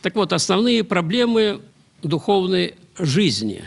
Так вот, основные проблемы духовной жизни.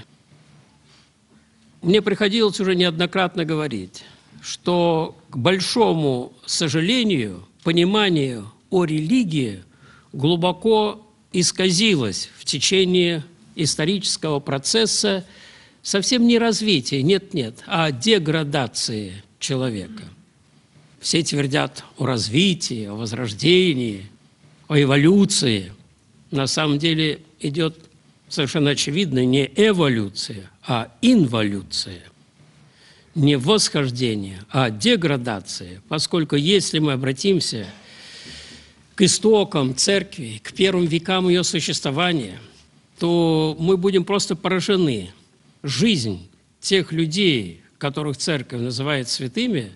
Мне приходилось уже неоднократно говорить, что, к большому сожалению, понимание о религии глубоко исказилось в течение исторического процесса совсем не развития, нет-нет, а деградации человека. Все твердят о развитии, о возрождении, о эволюции. На самом деле идет совершенно очевидно не эволюция, а инволюция. Не восхождение, а деградация, поскольку если мы обратимся к истокам церкви, к первым векам ее существования, то мы будем просто поражены. Жизнь тех людей, которых церковь называет святыми,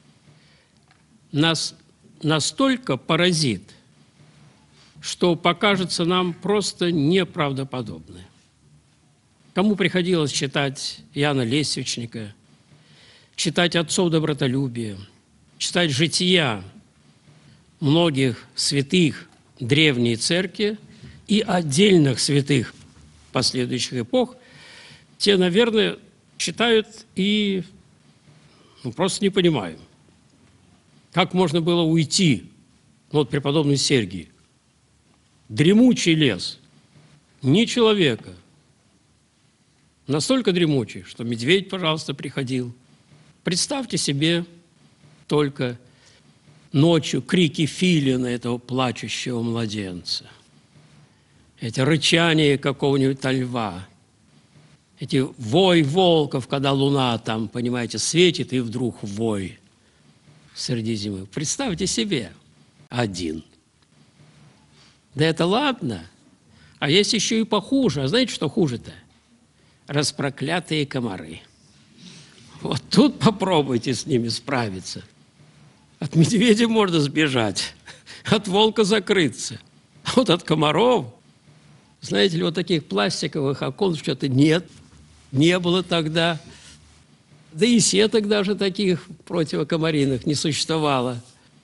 нас настолько поразит, что покажется нам просто неправдоподобной. Кому приходилось читать Иоанна Лествичника, читать отцов добротолюбия, читать жития многих святых древней церкви и отдельных святых последующих эпох, те, наверное, читают и просто не понимают, как можно было уйти, вот преподобный Сергий, дремучий лес, ни человека, настолько дремучий, что медведь, пожалуйста, приходил. Представьте себе только ночью крики филина, этого плачущего младенца, эти рычания какого-нибудь льва, эти вой волков, когда луна там, понимаете, светит, и вдруг вой среди зимы. Представьте себе один. Да это ладно, а есть еще и похуже. А знаете, что хуже-то? Распроклятые комары. Вот тут попробуйте с ними справиться. От медведя можно сбежать, от волка закрыться. А вот от комаров, знаете ли, вот таких пластиковых окон что-то нет, не было тогда. Да и сеток даже таких противокомариных не существовало.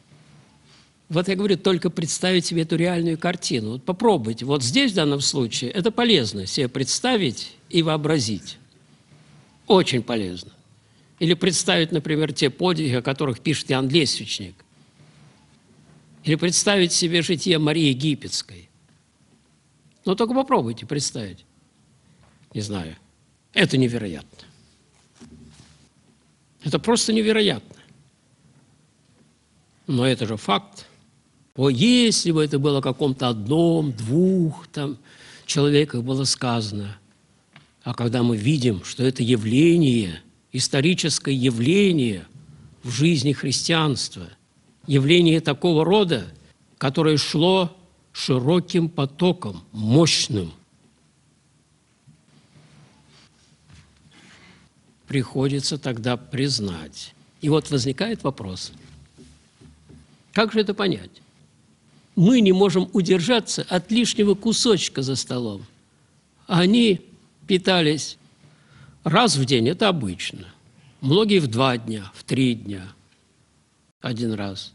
Вот я говорю, только представить себе эту реальную картину. Вот попробуйте. Вот здесь, в данном случае, это полезно себе представить и вообразить. Очень полезно. Или представить, например, те подвиги, о которых пишет Иоанн Лествичник. Или представить себе житие Марии Египетской. Но только попробуйте представить. Не знаю. Это невероятно. Это просто невероятно. Но это же факт. О, если бы это было о каком-то одном, двух там человеках было сказано. А когда мы видим, что это явление, историческое явление в жизни христианства, явление такого рода, которое шло широким потоком, мощным, приходится тогда признать. И вот возникает вопрос, как же это понять? Мы не можем удержаться от лишнего кусочка за столом. Они питались раз в день, это обычно. Многие в 2 дня, в 3 дня, 1 раз.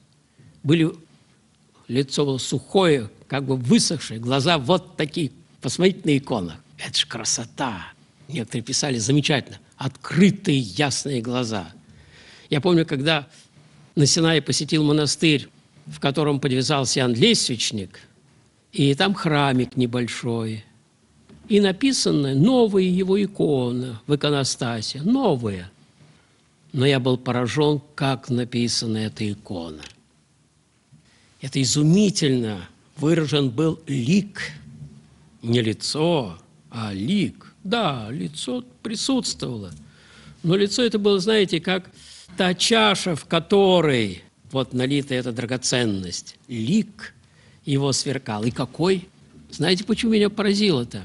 Лицо было сухое, как бы высохшее, глаза вот такие, посмотрите на иконах. Это ж красота. Некоторые писали замечательно. Открытые, ясные глаза. Я помню, когда на Синае посетил монастырь, в котором подвязался Иоанн Лествичник, и там храмик небольшой, и написаны новые его иконы в иконостасе, новые. Но я был поражен, как написана эта икона. Это изумительно выражен был лик, не лицо, а лик. Да, лицо присутствовало, но лицо это было, знаете, как та чаша, в которой вот налита эта драгоценность. Лик его сверкал. И какой? Знаете, почему меня поразило-то?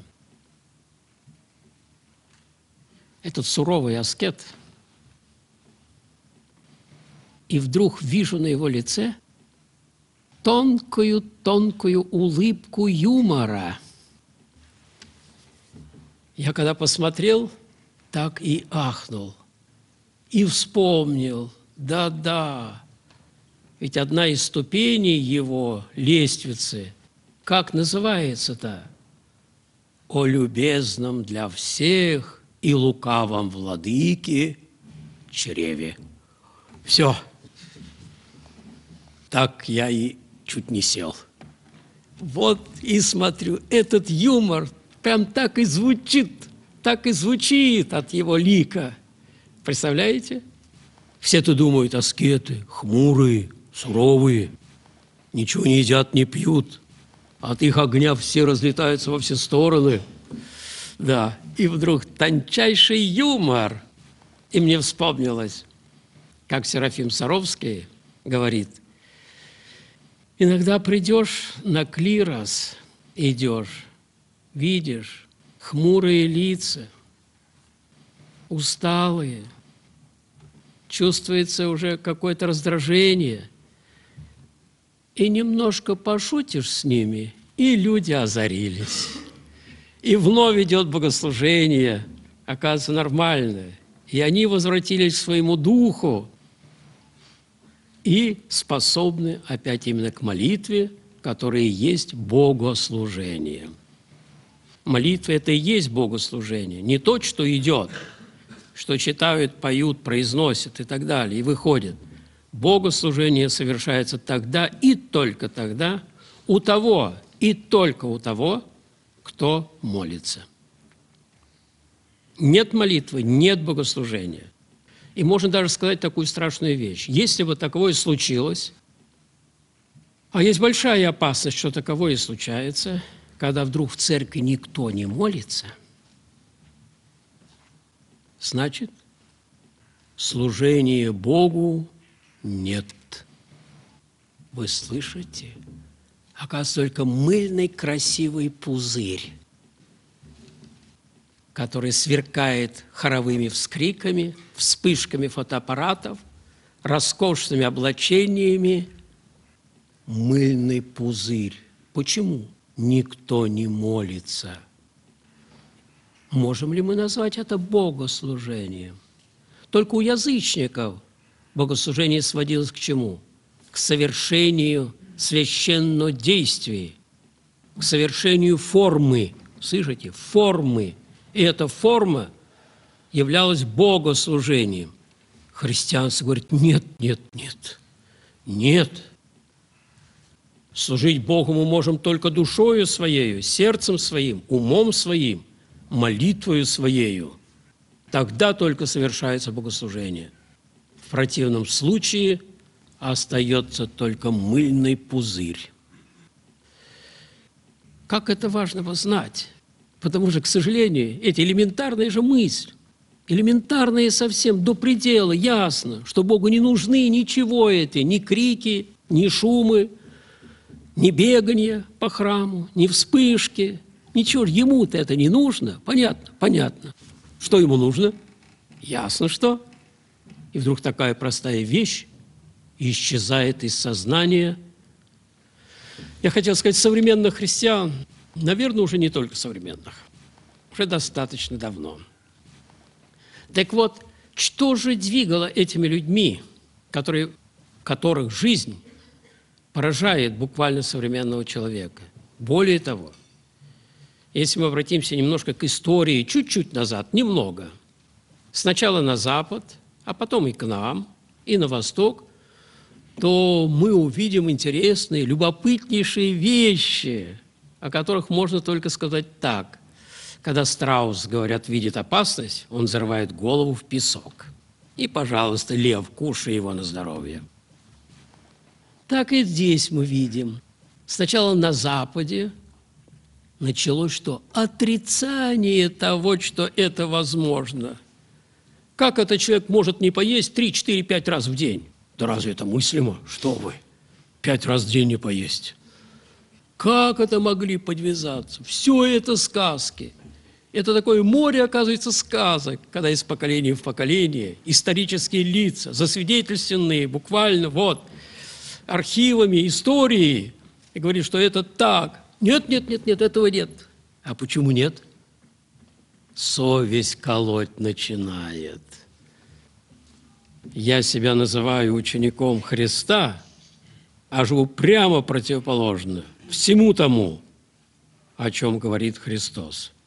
Этот суровый аскет. И вдруг вижу на его лице тонкую улыбку юмора. Я когда посмотрел, так и ахнул. И вспомнил, да-да, ведь одна из ступеней его лестницы, как называется-то? о любезном для всех и лукавом владыке чреве. Все. Так я и чуть не сел. Вот и смотрю, этот юмор прям так и звучит от его лика. Представляете? Все-то думают, аскеты, хмурые, суровые, ничего не едят, не пьют. От их огня все разлетаются во все стороны. Да, и вдруг тончайший юмор. И мне вспомнилось, как Серафим Саровский говорит, иногда придешь на клирос, идешь, видишь хмурые лица, усталые, чувствуется уже какое-то раздражение, и немножко пошутишь с ними, и люди озарились. И вновь идет богослужение, оказывается, нормальное. И они возвратились к своему духу и способны опять именно к молитве, которая и есть богослужение. Молитва – это и есть богослужение. Не то, что идет, что читают, поют, произносят и так далее, и выходят. Богослужение совершается тогда и только тогда у того, и только у того, кто молится. Нет молитвы, нет богослужения. И можно даже сказать такую страшную вещь. Если бы таковое случилось, а есть большая опасность, что таковое и случается, когда вдруг в церкви никто не молится, значит, служения Богу нет. Вы слышите? Оказывается, только мыльный красивый пузырь, который сверкает хоровыми вскриками, вспышками фотоаппаратов, роскошными облачениями. Мыльный пузырь. Почему никто не молится? Можем ли мы назвать это богослужением? Только у язычников богослужение сводилось к чему? К совершению священного действия, к совершению формы. Слышите? Формы. И эта форма являлась богослужением. Христианство говорит, нет, нет, нет, нет. Служить Богу мы можем только душою своею, сердцем своим, умом своим, молитвою своею. Тогда только совершается богослужение. В противном случае остается только мыльный пузырь. Как это важно знать? Потому что, к сожалению, эти элементарные же мысли, элементарные совсем до предела, ясно, что Богу не нужны ничего эти, ни крики, ни шумы, ни бегания по храму, ни вспышки, ничего. Ему-то это не нужно. Понятно, понятно. Что ему нужно? Ясно, что. И вдруг такая простая вещь исчезает из сознания. Я хотел сказать, современных христиан, наверное, уже не только современных, уже достаточно давно. Так вот, что же двигало этими людьми, которых жизнь поражает буквально современного человека? Более того, если мы обратимся немножко к истории, чуть-чуть назад, немного, сначала на запад, а потом и к нам, и на восток, то мы увидим интересные, любопытнейшие вещи, о которых можно только сказать так. Когда страус, говорят, видит опасность, он зарывает голову в песок. И, пожалуйста, лев, кушай его на здоровье. Так и здесь мы видим. Сначала на Западе началось что? Отрицание того, что это возможно. Как этот человек может не поесть 3, 4, 5 раз в день? Да разве это мыслимо? Что вы? 5 раз в день не поесть. Как это могли подвязаться? Все это сказки. Это такое море, оказывается, сказок, когда из поколения в поколение исторические лица, засвидетельственные буквально вот архивами истории, и говорит, что это так. Нет, нет, нет, нет, этого нет. А почему нет? Совесть колоть начинает. Я себя называю учеником Христа, а живу прямо противоположно всему тому, о чем говорит Христос.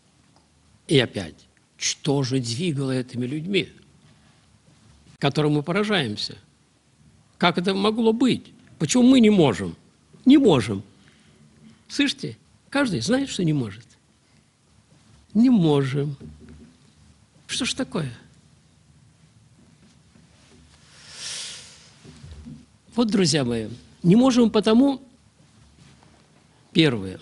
И опять, что же двигало этими людьми, которым мы поражаемся? Как это могло быть? Почему мы не можем? Не можем. Слышите? Каждый знает, что не может. Не можем. Что ж такое? Вот, друзья мои, не можем потому, первое,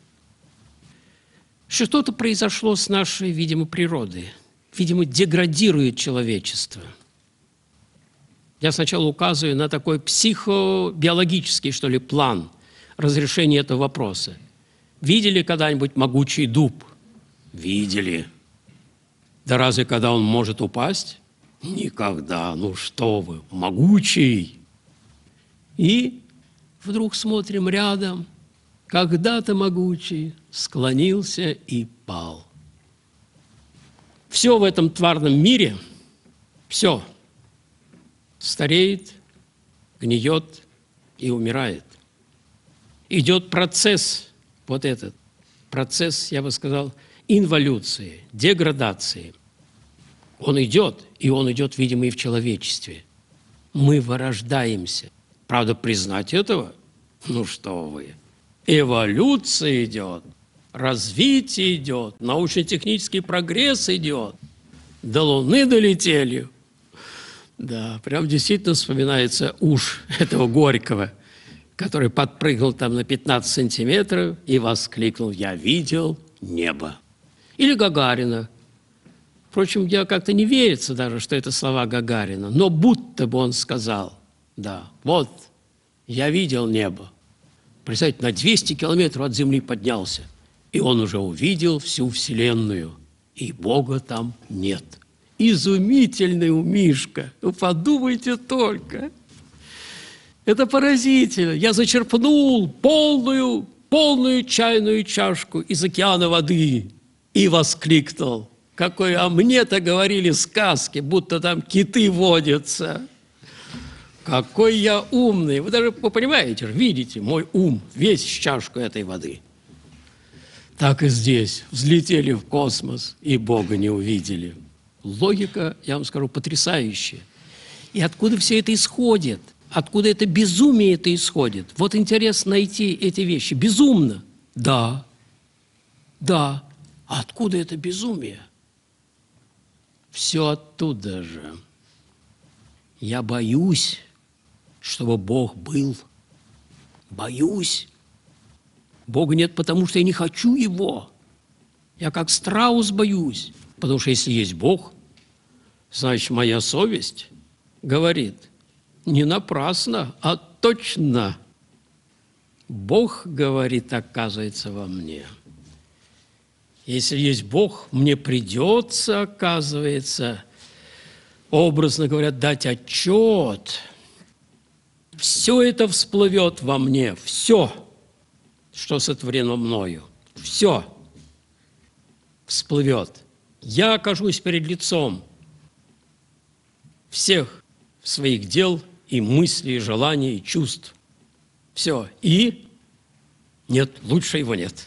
что что-то произошло с нашей, видимо, природой. Видимо, деградирует человечество. Я сначала указываю на такой психобиологический, что ли, план разрешения этого вопроса. Видели когда-нибудь могучий дуб? Видели. Да разве когда он может упасть? Никогда. Ну что вы, могучий. И вдруг смотрим рядом, когда-то могучий склонился и пал. Все в этом тварном мире, все стареет, гниет и умирает. Идет процесс, вот этот процесс, я бы сказал, инволюции, деградации. Он идет, и он идет, видимо, и в человечестве. Мы вырождаемся. Правда, признать этого? Ну что вы. Эволюция идет, развитие идет, научно-технический прогресс идет. До Луны долетели. Да, прям действительно вспоминается уж этого Горького, который подпрыгнул там на 15 сантиметров и воскликнул: «Я видел небо». Или Гагарина. Впрочем, я как-то не верится даже, что это слова Гагарина, но будто бы он сказал: да, вот, я видел небо. Представьте, на 200 километров от Земли поднялся, и он уже увидел всю Вселенную, и Бога там нет. Изумительный у Мишка, вы подумайте только. Это поразительно. Я зачерпнул полную чайную чашку из океана воды и воскликнул: какой, а мне-то говорили сказки, будто там киты водятся. Какой я умный! Вы даже понимаете, видите, мой ум весь в чашку этой воды. Так и здесь взлетели в космос и Бога не увидели. Логика, я вам скажу, потрясающая. И откуда все это исходит? Откуда это безумие это исходит? Вот интересно найти эти вещи. Безумно. Да. А откуда это безумие? Все оттуда же. Я боюсь, чтобы Бог был. Боюсь. Бога нет, потому что я не хочу Его. Я как страус боюсь. Потому что если есть Бог, значит, моя совесть говорит: не напрасно, а точно. Бог говорит, оказывается, во мне. Если есть Бог, мне придется, оказывается, образно говоря, дать отчет. Все это всплывет во мне, все, что сотворено мною, все всплывет. Я окажусь перед лицом всех своих дел и мыслей, и желаний, и чувств. Все. И нет, лучше его нет.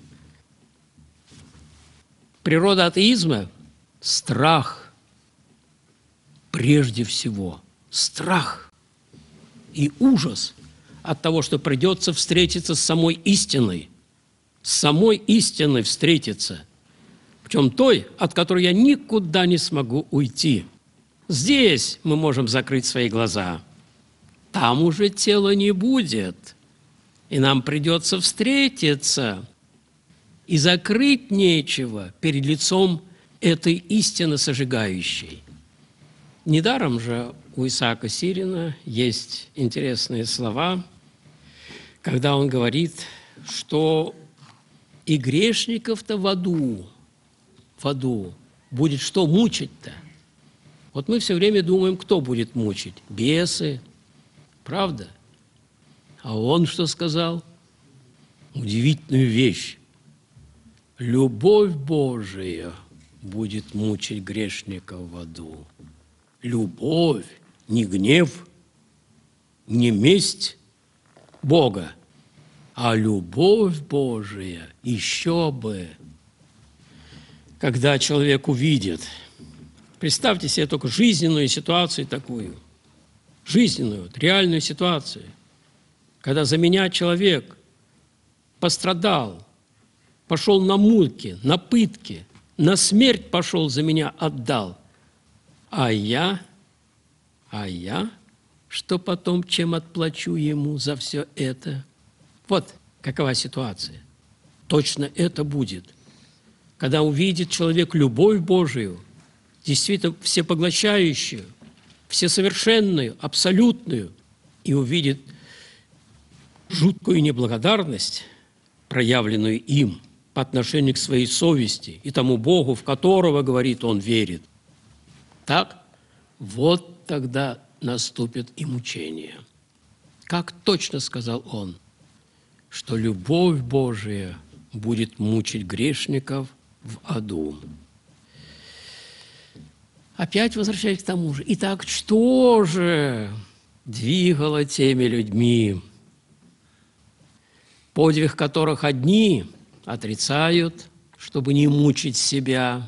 Природа атеизма – страх. Прежде всего, страх и ужас от того, что придется встретиться с самой истиной. С самой истиной встретиться. Причем той, от которой я никуда не смогу уйти. Здесь мы можем закрыть свои глаза. Там уже тела не будет. И нам придется встретиться. И закрыть нечего перед лицом этой истины сожигающей. Недаром же у Исаака Сирина есть интересные слова, когда он говорит, что и грешников-то в аду будет что мучить-то? Вот мы все время думаем, кто будет мучить? Бесы, правда? А он что сказал? Удивительную вещь. Любовь Божия будет мучить грешников в аду. Любовь, не гнев, не месть Бога, а любовь Божия еще бы. когда человек увидит. Представьте себе только жизненную ситуацию такую, жизненную, вот, реальную ситуацию, когда за меня человек пострадал, пошел на муки, на пытки, на смерть пошел, за меня отдал. А я, что потом, чем отплачу ему за все это? Вот какова ситуация. Точно это будет. Когда увидит человек любовь Божию, действительно всепоглощающую, всесовершенную, абсолютную, и увидит жуткую неблагодарность, проявленную им по отношению к своей совести и тому Богу, в которого, говорит, он верит. Так, вот тогда наступит и мучение. Как точно сказал он, что любовь Божия будет мучить грешников в аду. Опять возвращаясь к тому же. Итак, что же двигало теми людьми, подвиг которых одни отрицают, чтобы не мучить себя,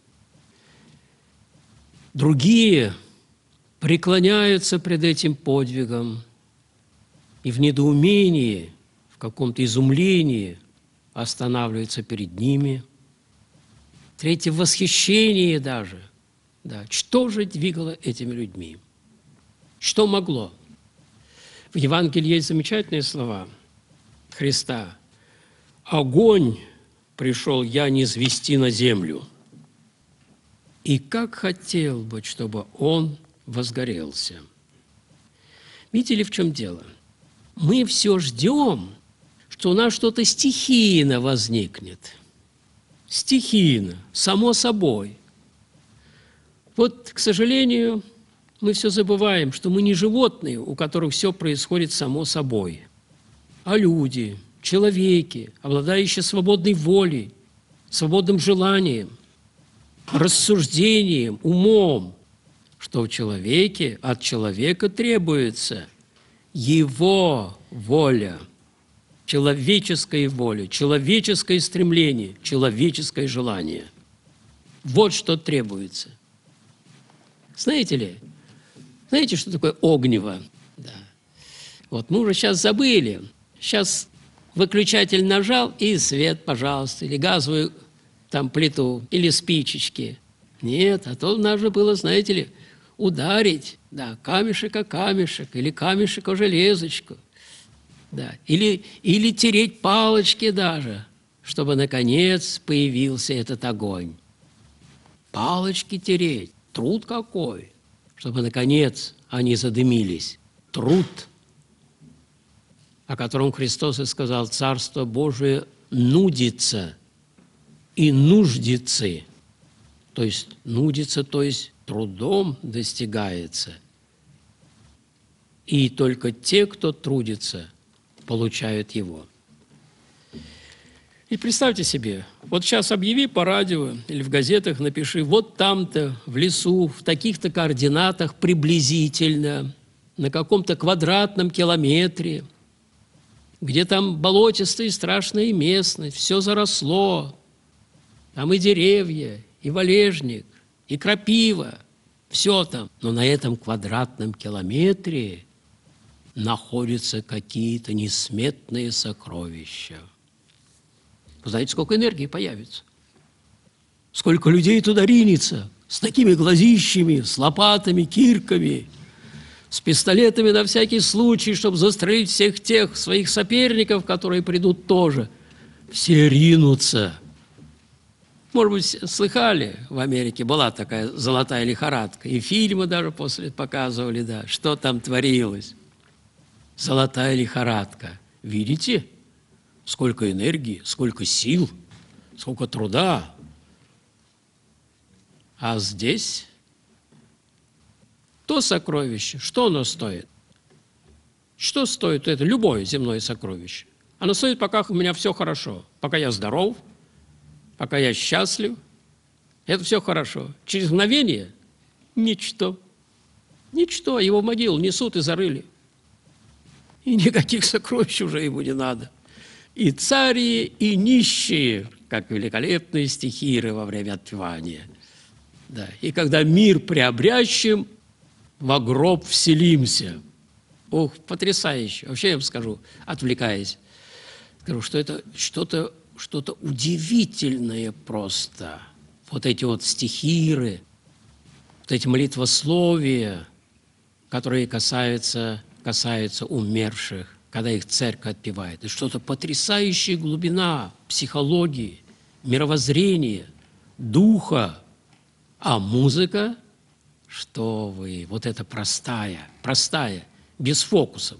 другие преклоняются пред этим подвигом и в недоумении, в каком-то изумлении останавливаются перед ними. Третье – в восхищении даже. Да. Что же двигало этими людьми? Что могло? В Евангелии есть замечательные слова Христа. «Огонь пришел я низвести на землю, и как хотел бы, чтобы он возгорелся». Видите ли, в чем дело? Мы все ждем, что у нас что-то стихийно возникнет. Стихийно, само собой. Вот, к сожалению, мы все забываем, что мы не животные, у которых все происходит само собой, а люди, человеки, обладающие свободной волей, свободным желанием, рассуждением, умом, что в человеке от человека требуется его воля, человеческая воля, человеческое стремление, человеческое желание. Вот что требуется. Знаете ли, знаете, что такое огнево? Да. Вот мы уже сейчас забыли. Сейчас выключатель нажал, и свет, пожалуйста, или газовую там плиту, или спичечки. Нет, а то надо было, знаете ли, ударить, да, камешек о камешек, или камешек о железочку, да, или тереть палочки даже, чтобы, наконец, появился этот огонь. Палочки тереть, труд какой, чтобы, наконец, они задымились. Труд, о котором Христос и сказал, Царство Божие нудится и нуждится. То есть нудится, то есть трудом достигается. И только те, кто трудится, получают его. И представьте себе, вот сейчас объяви по радио или в газетах, напиши, вот там-то, в лесу, в таких-то координатах приблизительно, на каком-то квадратном километре, где там болотистая и страшная местность, все заросло, там и деревья, и валежник, и крапива, все там. Но на этом квадратном километре находятся какие-то несметные сокровища. Вы знаете, сколько энергии появится? Сколько людей туда ринется с такими глазищами, с лопатами, кирками, с пистолетами на всякий случай, чтобы застрелить всех тех своих соперников, которые придут тоже. Все ринутся. Может быть, слыхали, в Америке была такая золотая лихорадка, и фильмы даже после показывали, да, что там творилось. Золотая лихорадка. Видите, сколько энергии, сколько сил, сколько труда. А здесь то сокровище, что оно стоит? Что стоит это любое земное сокровище? Оно стоит, пока у меня все хорошо, пока я здоров, пока я счастлив. Это все хорошо. Через мгновение – ничто. Ничто. Его в могилу несут и зарыли. И никаких сокровищ уже ему не надо. и цари, и нищие, как великолепные стихиры во время отпевания. Да. И когда мир приобрящим, во гроб вселимся. Ох, потрясающе. Вообще я вам скажу, отвлекаясь, скажу, что это что-то удивительное просто. Вот эти вот стихиры, вот эти молитвословия, которые касаются умерших, когда их церковь отпевает. Это что-то потрясающая глубина психологии, мировоззрения, духа. А музыка, что вы, вот это простая, без фокусов,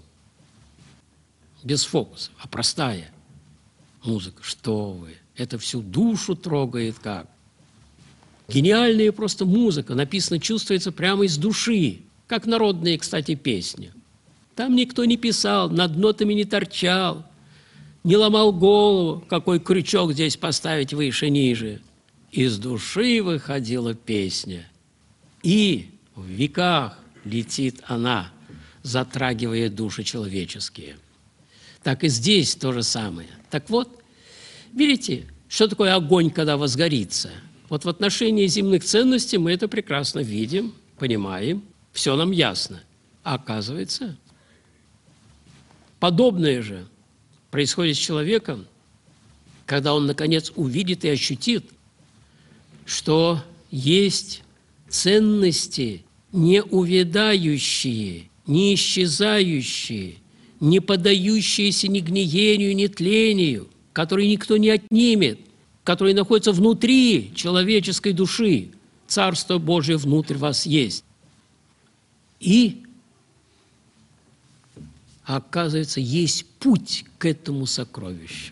а простая музыка, что вы, это всю душу трогает как. Гениальная просто музыка, написано, чувствуется прямо из души, как народные, кстати, песни. Там никто не писал, над нотами не торчал, не ломал голову, какой крючок здесь поставить выше-ниже. Из души выходила песня, и в веках летит она, затрагивая души человеческие. Так и здесь то же самое. Так вот, видите, что такое огонь, когда возгорится? Вот в отношении земных ценностей мы это прекрасно видим, понимаем, все нам ясно. А оказывается, подобное же происходит с человеком, когда он, наконец, увидит и ощутит, что есть ценности, не увядающие, не исчезающие, не поддающиеся ни гниению, ни тлению, которые никто не отнимет, которые находятся внутри человеческой души. Царство Божие внутрь вас есть. И, оказывается, есть путь к этому сокровищу.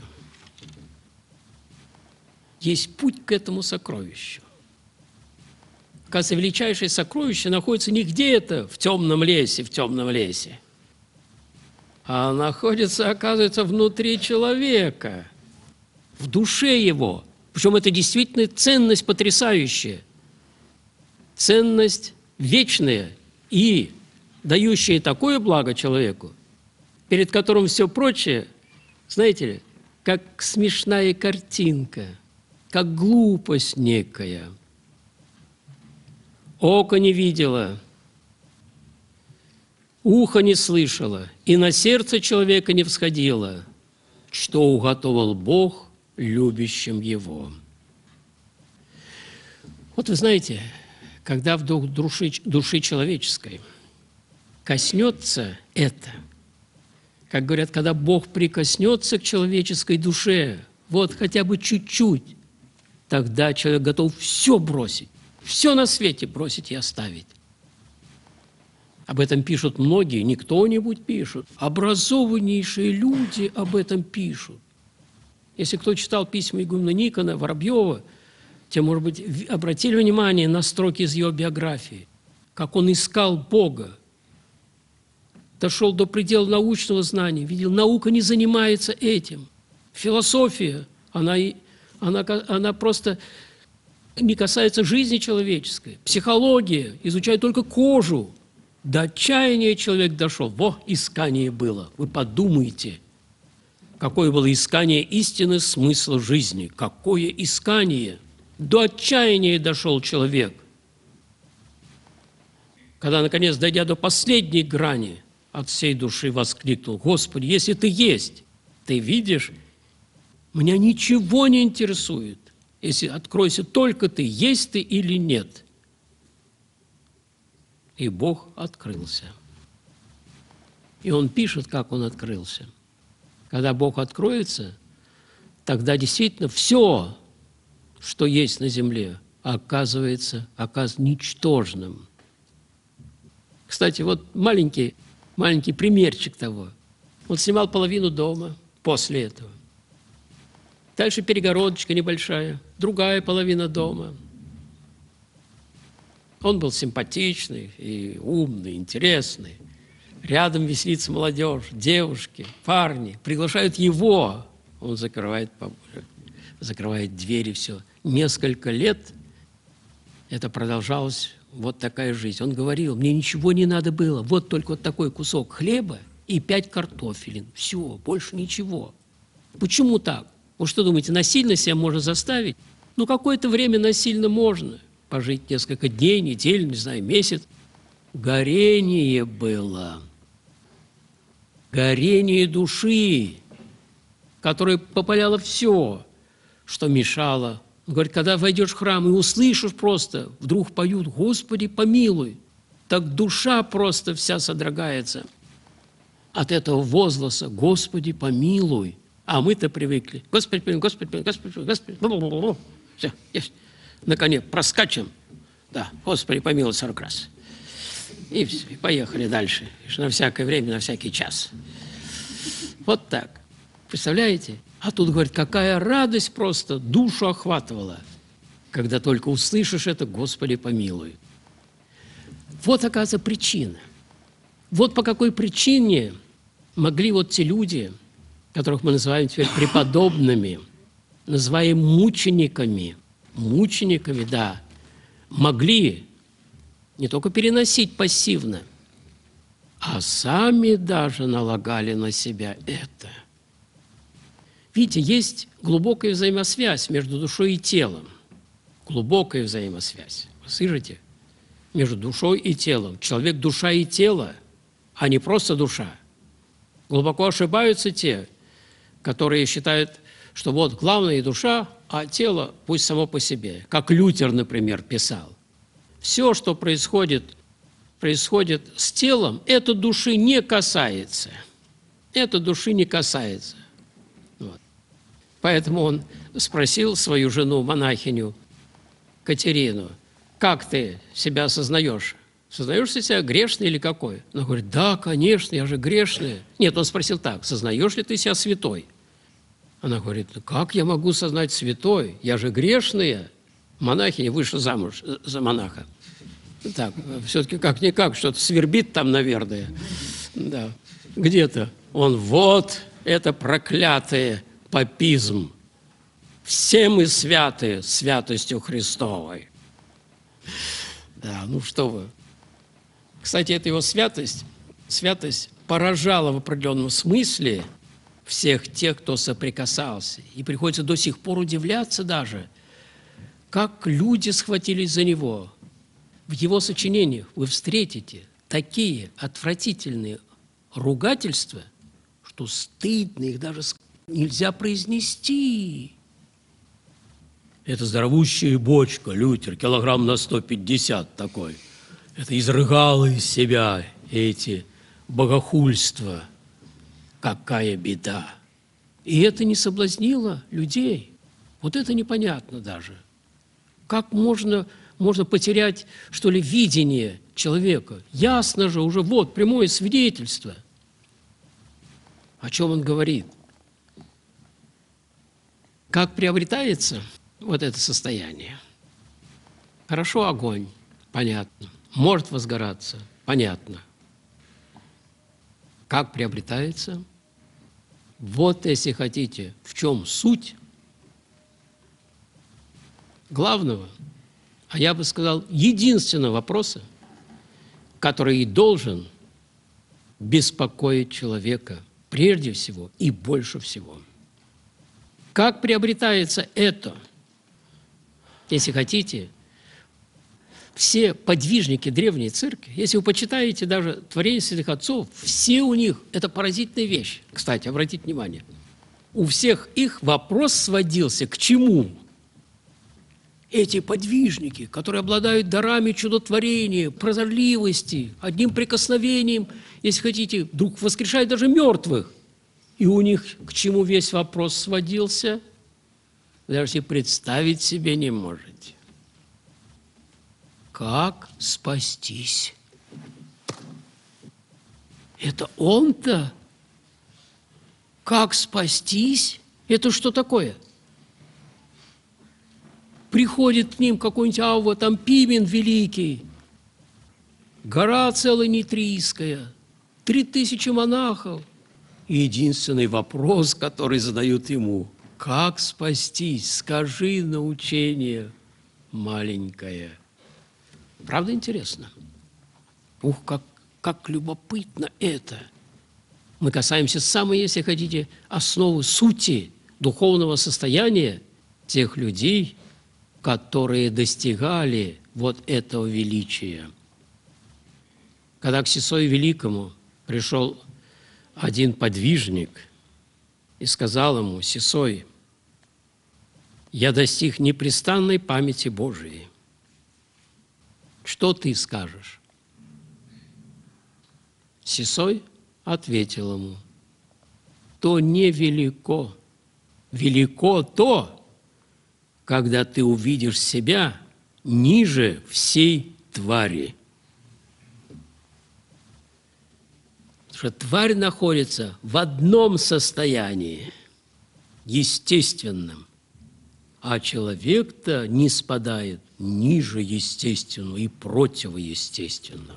Есть путь к этому сокровищу. Оказывается, величайшее сокровище находится не где-то в темном лесе, а находится, оказывается, внутри человека, в душе его. Причем это действительно ценность потрясающая, ценность вечная и дающая такое благо человеку, перед которым все прочее, знаете ли, как смешная картинка, как глупость некая. Око не видело, ухо не слышало, и на сердце человека не всходило, что уготовил Бог любящим его. Вот вы знаете, когда в души человеческой коснется это, как говорят, когда Бог прикоснется к человеческой душе, вот хотя бы чуть-чуть, тогда человек готов все бросить, все на свете бросить и оставить. Об этом пишут многие, не кто-нибудь пишут. Образованнейшие люди об этом пишут. Если кто читал письма игумена Никона, Воробьева, те, может быть, обратили внимание на строки из его биографии, как он искал Бога, дошел до предела научного знания, видел, наука не занимается этим. Философия, она просто не касается жизни человеческой. Психология изучает только кожу. До отчаяния человек дошел. Во, искание было. Вы подумайте, какое было искание истины, смысла жизни. Какое искание! До отчаяния дошел человек. Когда, наконец, дойдя до последней грани, от всей души воскликнул: «Господи, если Ты есть, Ты видишь, меня ничего не интересует. Если откройся только Ты, есть Ты или нет». И Бог открылся. И Он пишет, как Он открылся. Когда Бог откроется, тогда действительно все, что есть на земле, оказывается ничтожным. Кстати, вот маленький примерчик того. Он снимал половину дома после этого. Дальше перегородочка небольшая, другая половина дома. Он был симпатичный и умный, интересный. Рядом веселится молодежь, девушки, парни. Приглашают его. Он закрывает двери, все. Несколько лет это продолжалось, вот такая жизнь. Он говорил: мне ничего не надо было. Вот только вот такой кусок хлеба и 5 картофелин. Все, больше ничего. Почему так? Вы что думаете, насильно себя можно заставить? Ну, какое-то время насильно можно. Пожить несколько дней, недель, не знаю, месяц. Горение было. Горение души, которое попаляло все, что мешало. Он говорит, когда войдешь в храм и услышишь просто, вдруг поют «Господи, помилуй», так душа просто вся содрогается от этого возгласа «Господи, помилуй». А мы-то привыкли. Господи, помилуй, Господи, помилуй, Господи, помилуй, Господи. Бу-бу-бу-бу. Все, есть. На коне проскачем. Да, Господи, помилуй 40 раз. И все, и поехали дальше. На всякое время, на всякий час. Вот так. Представляете? А тут, говорит, какая радость просто душу охватывала, когда только услышишь это «Господи, помилуй». Вот, оказывается, причина. Вот по какой причине могли вот те люди, которых мы называем теперь преподобными, называем мучениками, да, могли не только переносить пассивно, а сами даже налагали на себя это. Видите, есть глубокая взаимосвязь между душой и телом. Глубокая взаимосвязь. Вы слышите? Между душой и телом. Человек – душа и тело, а не просто душа. Глубоко ошибаются те, которые считают, что вот главное душа, а тело пусть само по себе. Как Лютер, например, писал. Все, что происходит с телом, это души не касается. Это души не касается. Вот. Поэтому он спросил свою жену, монахиню Катерину, как ты себя осознаешь? Сознаешь ты себя грешной или какой? Она говорит, да, конечно, я же грешная. Нет, он спросил так, сознаешь ли ты себя святой? Она говорит, как я могу сознать святой? Я же грешная. Монахиня вышла замуж за монаха. Так, все-таки как-никак, что-то свербит там, наверное. Да, где-то. Он, вот это проклятый папизм. Все мы святы святостью Христовой. Да, ну что вы. Кстати, эта его святость поражала в определенном смысле всех тех, кто соприкасался. И приходится до сих пор удивляться даже, как люди схватились за него. В его сочинениях вы встретите такие отвратительные ругательства, что стыдно, их даже нельзя произнести. Это здоровущая бочка, Лютер, килограмм на 150 такой. Это изрыгало из себя эти богохульства. Какая беда! И это не соблазнило людей. Вот это непонятно даже. Как можно потерять, что ли, видение человека? Ясно же уже, вот, прямое свидетельство. О чем он говорит? Как приобретается вот это состояние? Хорошо, огонь, понятно. Может возгораться, понятно. Как приобретается? Вот, если хотите, в чем суть главного, а я бы сказал, единственного вопроса, который и должен беспокоить человека прежде всего и больше всего. Как приобретается это? Если хотите, все подвижники древней церкви, если вы почитаете даже творения святых отцов, все у них, это поразительная вещь. Кстати, обратите внимание, у всех их вопрос сводился к чему? Эти подвижники, которые обладают дарами чудотворения, прозорливости, одним прикосновением, если хотите, вдруг воскрешают даже мертвых. И у них к чему весь вопрос сводился? Даже представить себе не можете. Как спастись? Это он-то? Как спастись? Это что такое? Приходит к ним какой-нибудь Авва, там Пимен великий, гора целая Нитрийская, 3000 монахов. И единственный вопрос, который задают ему, как спастись? Скажи научение маленькое. Правда интересно? Ух, как любопытно это. Мы касаемся самой, если хотите, основы, сути духовного состояния тех людей, которые достигали вот этого величия. Когда к Сесою Великому пришел один подвижник и сказал ему: «Сесой, я достиг непрестанной памяти Божией. Что ты скажешь?» Сесой ответил ему: «То невелико, велико то, когда ты увидишь себя ниже всей твари». Потому что тварь находится в одном состоянии, естественном, а человек-то не спадает ниже естественного и противоестественного.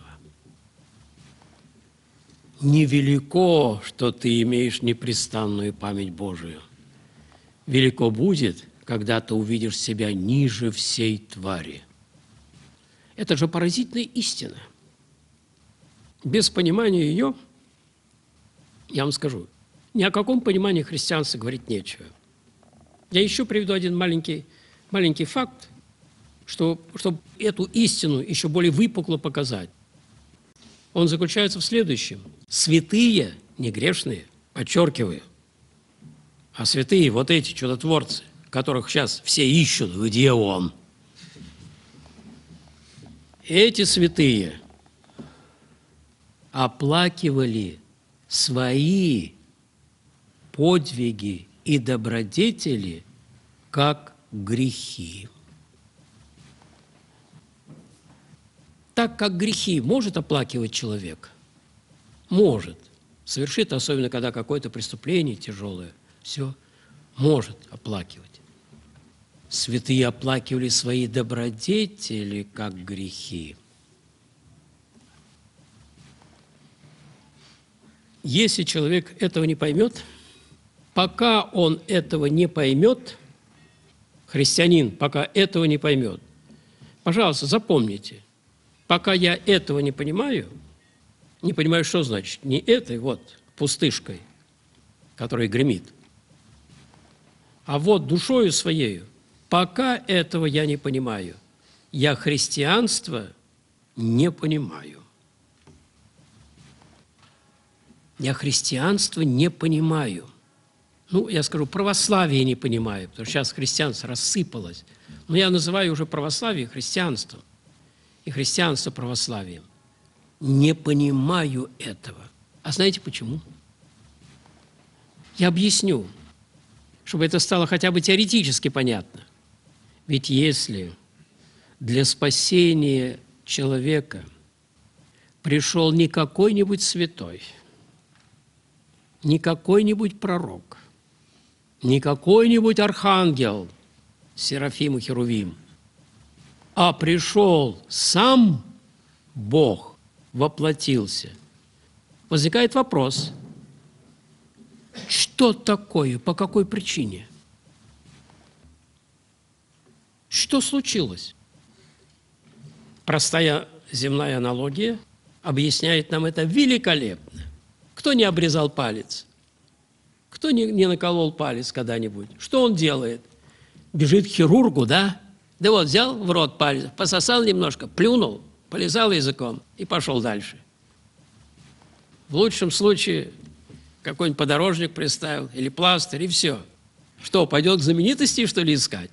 Невелико, что ты имеешь непрестанную память Божию. Велико будет, когда ты увидишь себя ниже всей твари. Это же поразительная истина. Без понимания ее, я вам скажу, ни о каком понимании христианства говорить нечего. Я еще приведу один маленький факт, чтобы эту истину еще более выпукло показать. Он заключается в следующем. Святые, не грешные, подчеркиваю, а святые, вот эти чудотворцы, которых сейчас все ищут, где он? Эти святые оплакивали свои подвиги и добродетели как грехи. Так как грехи может оплакивать человек? Может. Совершит, особенно когда какое-то преступление тяжелое, все может оплакивать. Святые оплакивали свои добродетели как грехи. Если человек этого не поймет, пока он этого не поймет, христианин, пока этого не поймет, пожалуйста, запомните, пока я этого не понимаю, что значит, не этой вот пустышкой, которая гремит, а вот душою своею, пока этого я не понимаю, я христианство не понимаю. Я христианство не понимаю. Ну, я скажу, православие не понимаю, потому что сейчас христианство рассыпалось. Но я называю уже православие христианством и христианство православием. Не понимаю этого. А знаете почему? Я объясню, чтобы это стало хотя бы теоретически понятно. Ведь если для спасения человека пришел не какой-нибудь святой, не какой-нибудь пророк, не какой-нибудь архангел, Серафим и Херувим, а пришел сам Бог, воплотился, возникает вопрос, что такое, по какой причине? Что случилось? Простая земная аналогия объясняет нам это великолепно. Кто не обрезал палец? Кто не наколол палец когда-нибудь? Что он делает? Бежит к хирургу, да? Да вот, взял в рот палец, пососал немножко, плюнул, полизал языком и пошел дальше. В лучшем случае какой-нибудь подорожник приставил или пластырь, и все. Что, пойдет к знаменитости, что ли, искать?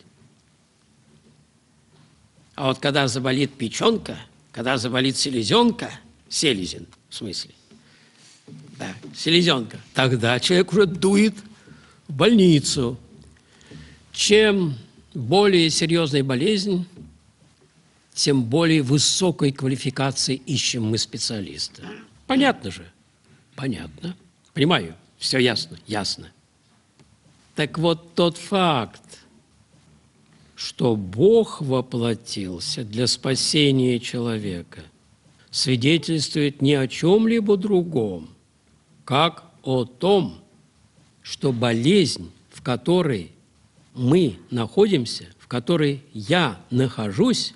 А вот когда заболит печенка, когда заболит селезенка, селезен в смысле, да, селезенка, тогда человек уже дует в больницу. Чем более серьезная болезнь, тем более высокой квалификации ищем мы специалиста. Понятно же? Понятно. Понимаю, все ясно, ясно. Так вот тот факт, что Бог воплотился для спасения человека, свидетельствует не о чем-либо другом, как о том, что болезнь, в которой мы находимся, в которой я нахожусь,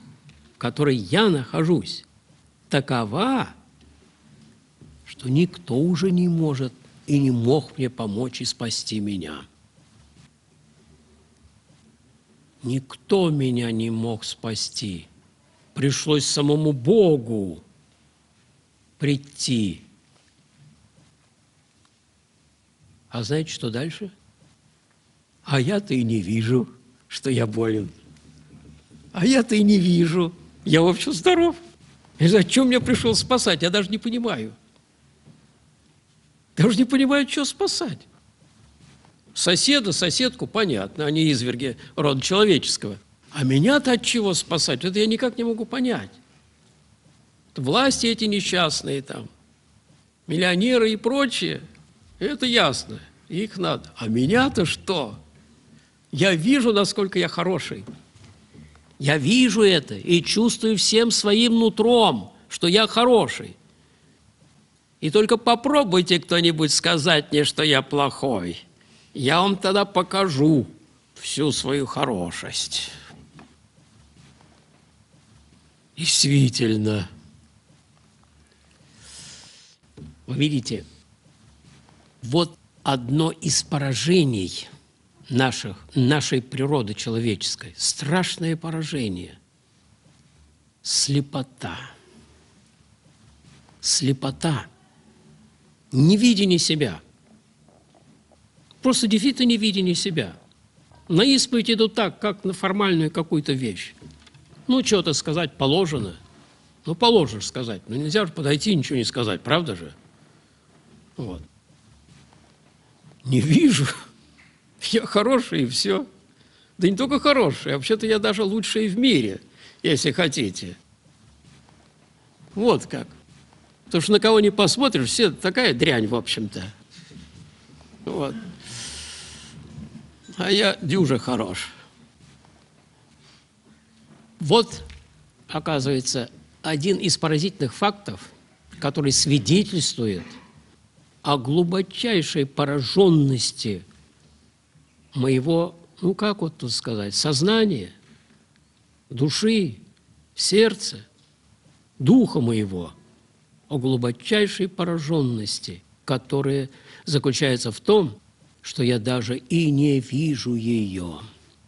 такова, что никто уже не может и не мог мне помочь и спасти меня. Никто меня не мог спасти. Пришлось самому Богу прийти. А знаете, что дальше? А я-то и не вижу, что я болен. А я-то и не вижу. Я, в общем, здоров. И зачем меня пришел спасать? Я даже не понимаю. Даже не понимаю, что спасать. Соседа, соседку, понятно, они изверги рода человеческого. А меня-то от чего спасать? Это я никак не могу понять. Власти эти несчастные там, миллионеры и прочие, это ясно, их надо. А меня-то что? Я вижу, насколько я хороший. Я вижу это и чувствую всем своим нутром, что я хороший. И только попробуйте кто-нибудь сказать мне, что я плохой. Я вам тогда покажу всю свою хорошесть. Действительно. Вы видите, вот одно из поражений нашей природы человеческой, страшное поражение – слепота. Слепота, невидение себя. Просто действительно невидение себя. На исповедь идут так, как на формальную какую-то вещь. Ну, что-то сказать положено. Ну, положено сказать. Но нельзя же подойти и ничего не сказать, правда же? Вот. Не вижу. Я хороший, и все. Да не только хороший, а вообще-то я даже лучший в мире, если хотите. Вот как. Потому что на кого не посмотришь, все такая дрянь, в общем-то. Вот. А я дюже хорош. Вот, оказывается, один из поразительных фактов, который свидетельствует о глубочайшей пораженности моего, ну как вот тут сказать, сознания, души, сердца, духа моего, о глубочайшей пораженности, которая заключается в том, что я даже и не вижу ее.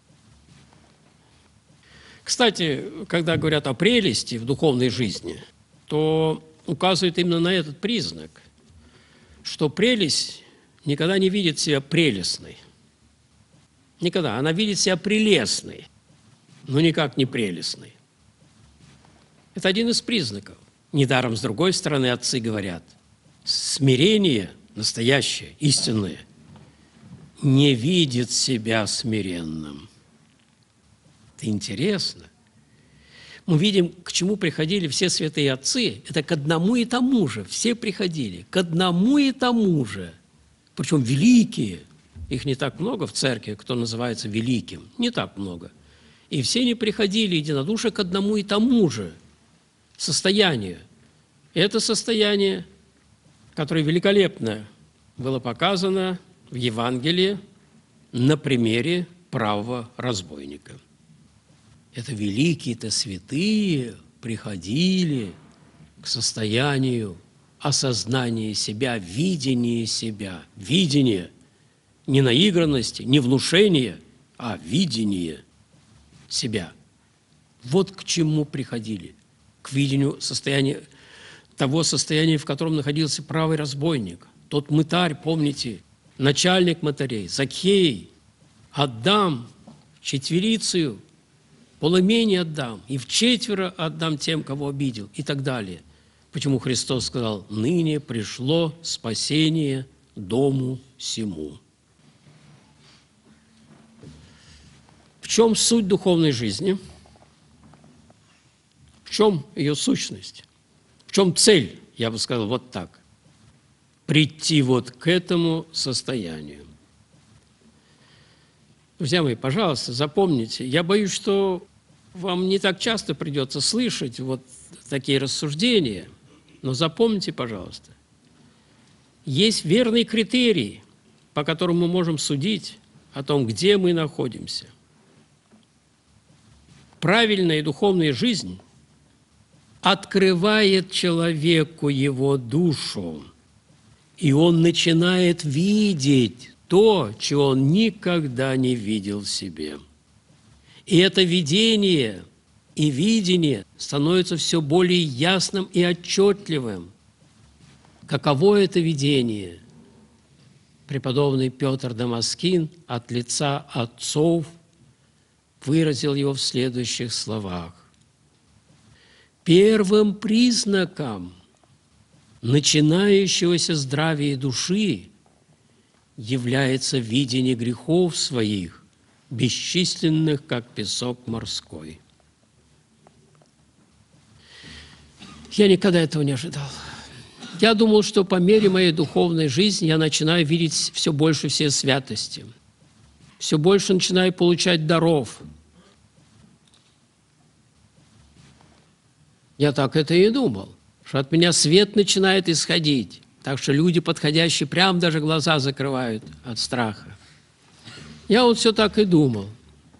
Кстати, когда говорят о прелести в духовной жизни, то указывают именно на этот признак, что прелесть никогда не видит себя прелестной. Никогда. Она видит себя прелестной, но никак не прелестной. Это один из признаков. Недаром, с другой стороны, отцы говорят, смирение настоящее, истинное, не видит себя смиренным. Это интересно. Мы видим, к чему приходили все святые отцы. Это к одному и тому же. Все приходили к одному и тому же. Причем великие. Их не так много в церкви, кто называется великим. Не так много. И все они приходили единодушно к одному и тому же состоянию. Это состояние, которое великолепно было показано в Евангелии на примере правого разбойника. Это великие-то святые приходили к состоянию осознания себя, видения себя. Видение не наигранности, не внушения, а видение себя. Вот к чему приходили. К видению состояния, того состояния, в котором находился правый разбойник. Тот мытарь, помните, начальник мытарей, Закхей, отдам четверицию, полумение отдам, и вчетверо отдам тем, кого обидел, и так далее. Почему Христос сказал, ныне пришло спасение дому сему. В чем суть духовной жизни? В чем ее сущность? В чем цель, я бы сказал, вот так. Прийти вот к этому состоянию. Друзья мои, пожалуйста, запомните, я боюсь, что вам не так часто придется слышать вот такие рассуждения, но запомните, пожалуйста, есть верный критерий, по которому мы можем судить о том, где мы находимся. Правильная духовная жизнь открывает человеку его душу И он начинает видеть то, чего он никогда не видел в себе. И это видение и видение становится все более ясным и отчетливым. Каково это видение? Преподобный Петр Дамаскин от лица отцов выразил его в следующих словах. Первым признаком начинающегося здравия души является видение грехов своих, бесчисленных, как песок морской. Я никогда этого не ожидал. Я думал, что по мере моей духовной жизни я начинаю видеть все больше все святости, все больше начинаю получать даров. Я так это и думал, что от меня свет начинает исходить, так что люди, подходящие, прям даже глаза закрывают от страха. Я вот все так и думал.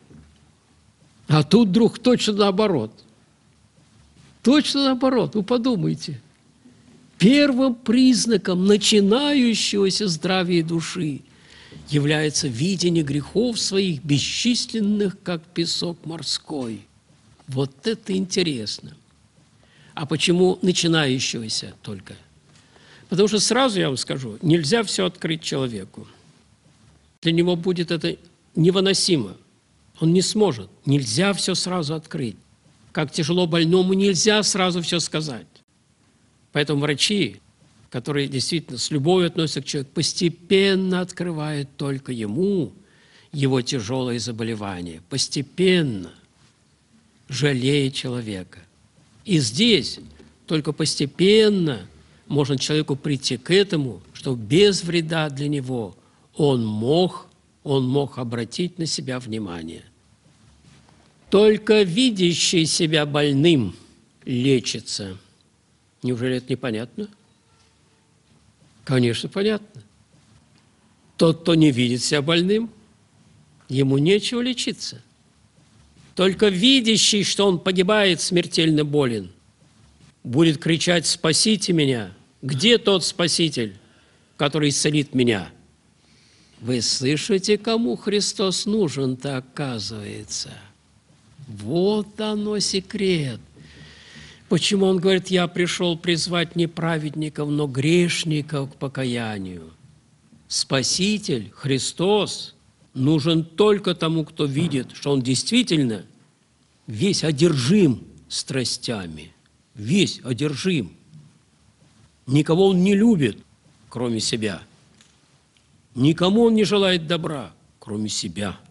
А тут вдруг точно наоборот. Точно наоборот, вы подумайте. Первым признаком начинающегося здравия души является видение грехов своих, бесчисленных, как песок морской. Вот это интересно. А почему начинающегося только? Потому что сразу я вам скажу, нельзя все открыть человеку. Для него будет это невыносимо. Он не сможет. Нельзя все сразу открыть. Как тяжело больному, нельзя сразу все сказать. Поэтому врачи, которые действительно с любовью относятся к человеку, постепенно открывают только ему его тяжелое заболевание. Постепенно, жалея человека. И здесь только постепенно можно человеку прийти к этому, что без вреда для него он мог обратить на себя внимание. Только видящий себя больным лечится. Неужели это непонятно? Конечно, понятно. Тот, кто не видит себя больным, ему нечего лечиться. Только видящий, что он погибает, смертельно болен, будет кричать: «Спасите меня! Где тот Спаситель, который исцелит меня?» Вы слышите, кому Христос нужен-то, оказывается? Вот оно секрет. Почему он говорит: «Я пришел призвать не праведников, но грешников к покаянию». Спаситель, Христос, нужен только тому, кто видит, что он действительно весь одержим страстями, весь одержим. Никого он не любит, кроме себя. Никому он не желает добра, кроме себя.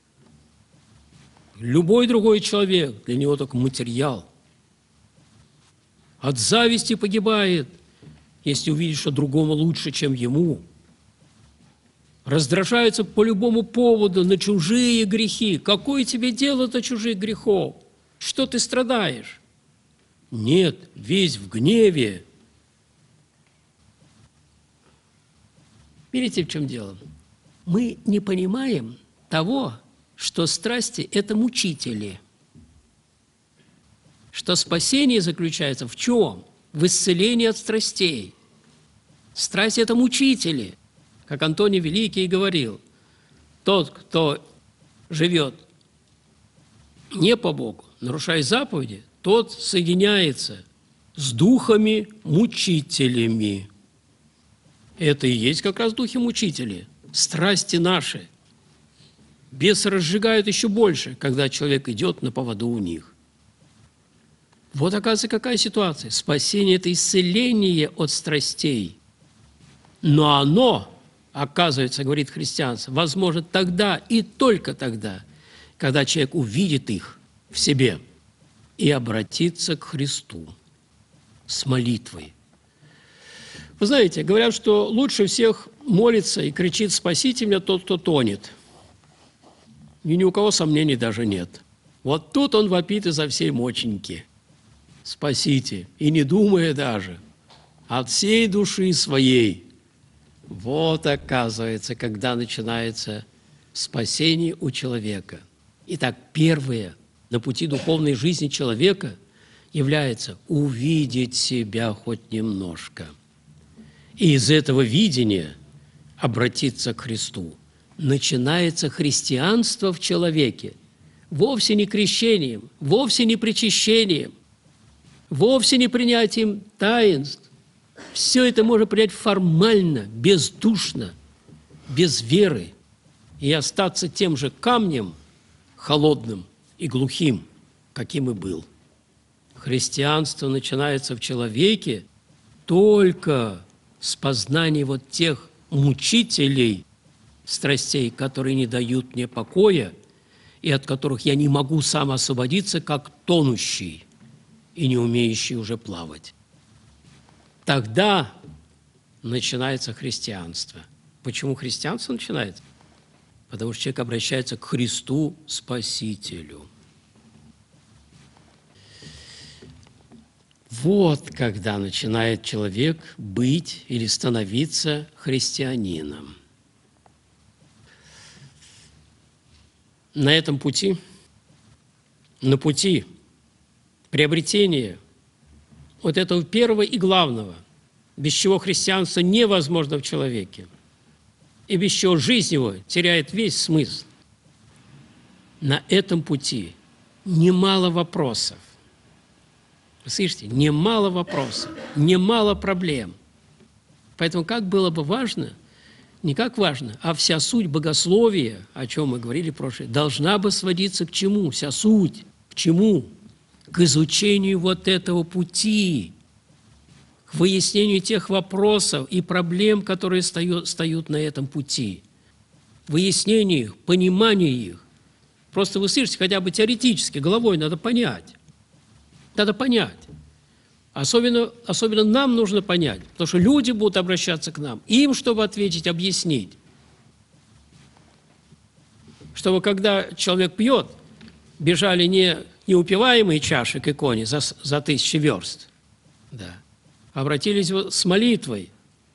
Любой другой человек для него только материал. От зависти погибает, если увидит, что другому лучше, чем ему. Раздражается по любому поводу на чужие грехи. Какое тебе дело до чужих грехов? Что ты страдаешь? Нет, весь в гневе. Видите, в чем дело? Мы не понимаем того, что страсти – это мучители. Что спасение заключается в чем? В исцелении от страстей. Страсти – это мучители. Как Антоний Великий говорил, тот, кто живет не по Богу, нарушая заповеди, тот соединяется с духами-мучителями. Это и есть как раз духи-мучители, страсти наши. Бесы разжигают еще больше, когда человек идет на поводу у них. Вот, оказывается, какая ситуация. Спасение – это исцеление от страстей. Но оно, оказывается, говорит христианство, возможно тогда и только тогда, когда человек увидит их в себе и обратится к Христу с молитвой. Вы знаете, говорят, что лучше всех молится и кричит: «Спасите меня», тот, кто тонет. И ни у кого сомнений даже нет. Вот тут он вопит изо всей моченьки: «Спасите», и не думая даже, от всей души своей. Вот, оказывается, когда начинается спасение у человека. Итак, первое на пути духовной жизни человека является увидеть себя хоть немножко. и из этого видения обратиться к Христу. Начинается христианство в человеке вовсе не крещением, вовсе не причащением, вовсе не принятием таинств. Все это можно принять формально, бездушно, без веры и остаться тем же камнем, холодным и глухим, каким и был. Христианство начинается в человеке только с познания вот тех мучителей страстей, которые не дают мне покоя и от которых я не могу сам освободиться, как тонущий и не умеющий уже плавать. Тогда начинается христианство. Почему христианство начинается? Потому что человек обращается к Христу Спасителю. Вот когда начинает человек быть или становиться христианином. На этом пути, на пути приобретения вот этого первого и главного, без чего христианство невозможно в человеке, и без чего жизнь его теряет весь смысл. На этом пути немало вопросов. Вы слышите? Немало вопросов, немало проблем. Поэтому как было бы важно, не как важно, а вся суть богословия, о чем мы говорили в прошлый, должна бы сводиться к чему? Вся суть. К чему? К изучению вот этого пути, к выяснению тех вопросов и проблем, которые стоят на этом пути, выяснению их, пониманию их. Просто вы слышите, хотя бы теоретически, головой надо понять. Надо понять. Особенно нам нужно понять, потому что люди будут обращаться к нам, им, чтобы ответить, объяснить. Чтобы когда человек пьет, бежали не неупиваемые чаши к иконе за тысячи верст, да, обратились с молитвой,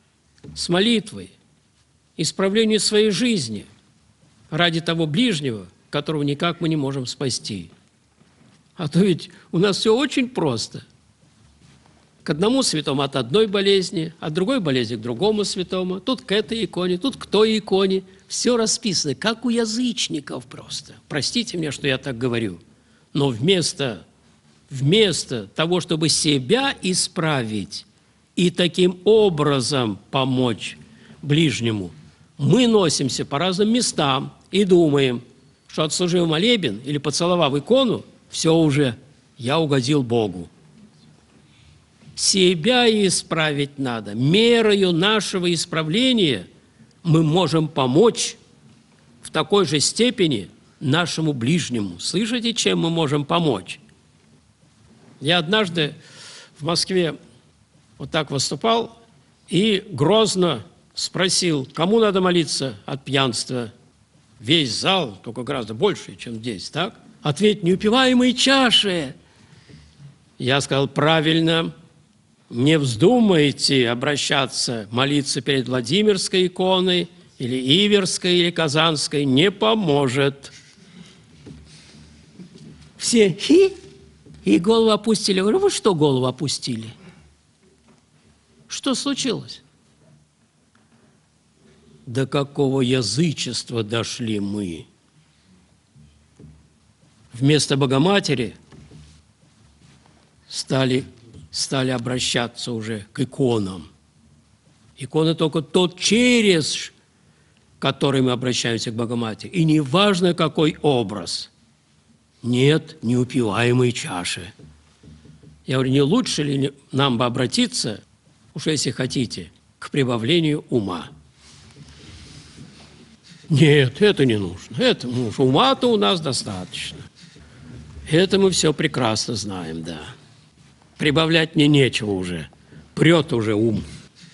исправлению своей жизни ради того ближнего, которого никак мы не можем спасти. А то ведь у нас все очень просто. К одному святому от одной болезни, от другой болезни к другому святому, тут к этой иконе, тут к той иконе. Все расписано, как у язычников просто. Простите мне, что я так говорю. Но вместо того, чтобы себя исправить и таким образом помочь ближнему, мы носимся по разным местам и думаем, что отслужив молебен или поцеловав икону, все уже, я угодил Богу. Себя исправить надо. Мерою нашего исправления мы можем помочь в такой же степени нашему ближнему. Слышите, чем мы можем помочь? Я однажды в Москве вот так выступал и грозно спросил, кому надо молиться от пьянства. Весь зал, только гораздо больше, чем здесь, так? Ответь, неупиваемые чаши. Я сказал, правильно, не вздумайте обращаться, молиться перед Владимирской иконой, или Иверской, или Казанской, не поможет. Все и голову опустили. Я говорю, вы что голову опустили? Что случилось? До какого язычества дошли мы? Вместо Богоматери стали обращаться уже к иконам. Икона только тот, через который мы обращаемся к Богоматери. И не важно, какой образ. Нет неупиваемой чаши. Я говорю, не лучше ли нам бы обратиться, уж если хотите, к прибавлению ума? Нет, это не нужно. Это нужно. Ума-то у нас достаточно. Это мы все прекрасно знаем, да. Прибавлять мне нечего уже. Прет уже ум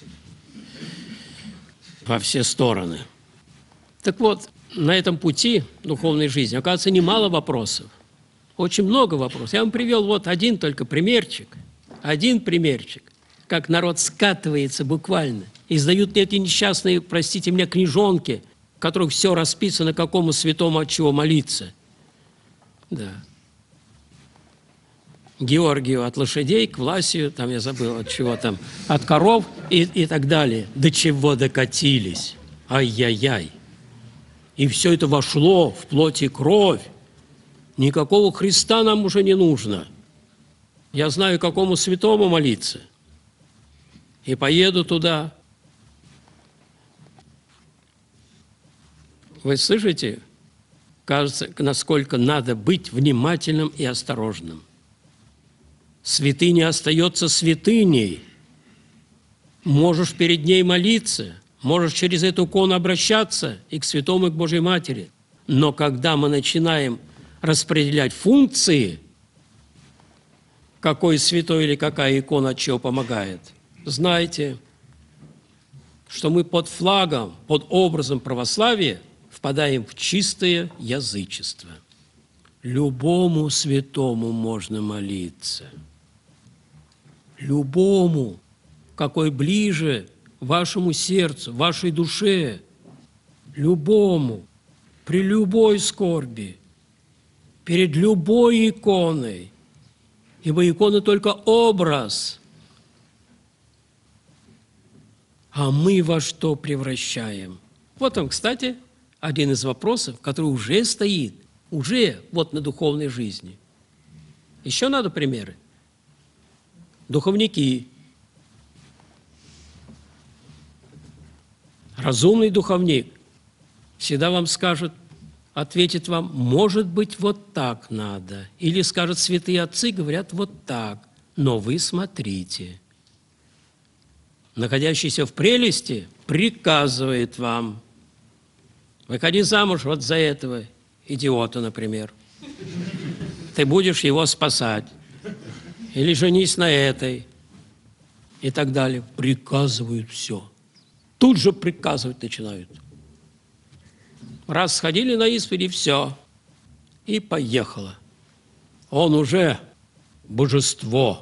во все стороны. Так вот, на этом пути духовной жизни, оказывается, немало вопросов. Очень много вопросов. Я вам привел вот один только примерчик. Один примерчик. Как народ скатывается буквально. Издают эти несчастные, простите меня, книжонки, в которых все расписано, какому святому от чего молиться. Да. Георгию от лошадей, к Власию, там я забыл от чего там, от коров и так далее. До чего докатились? Ай-яй-яй. И все это вошло в плоть и кровь. Никакого Христа нам уже не нужно. Я знаю, какому святому молиться. И поеду туда. Вы слышите? Кажется, насколько надо быть внимательным и осторожным. Святыня остается святыней. Можешь перед ней молиться, можешь через эту икону обращаться и к святому, и к Божьей Матери. Но когда мы начинаем распределять функции, какой святой или какая икона от чего помогает, знайте, что мы под флагом, под образом православия впадаем в чистое язычество. Любому святому можно молиться. Любому, какой ближе вашему сердцу, вашей душе. Любому, при любой скорби, перед любой иконой. Ибо икона только образ. А мы во что превращаем? Вот он, кстати, один из вопросов, который уже стоит, уже вот на духовной жизни. Еще надо примеры. Духовники. Разумный духовник всегда вам скажет, ответит вам, может быть, вот так надо. Или скажет, святые отцы говорят вот так. Но вы смотрите. Находящийся в прелести приказывает вам. Выходи замуж вот за этого идиота, например. Ты будешь его спасать. Или женись на этой. И так далее. Приказывают все. Тут же приказывать начинают. Раз сходили на исповедь, и все. И поехало. Он уже божество.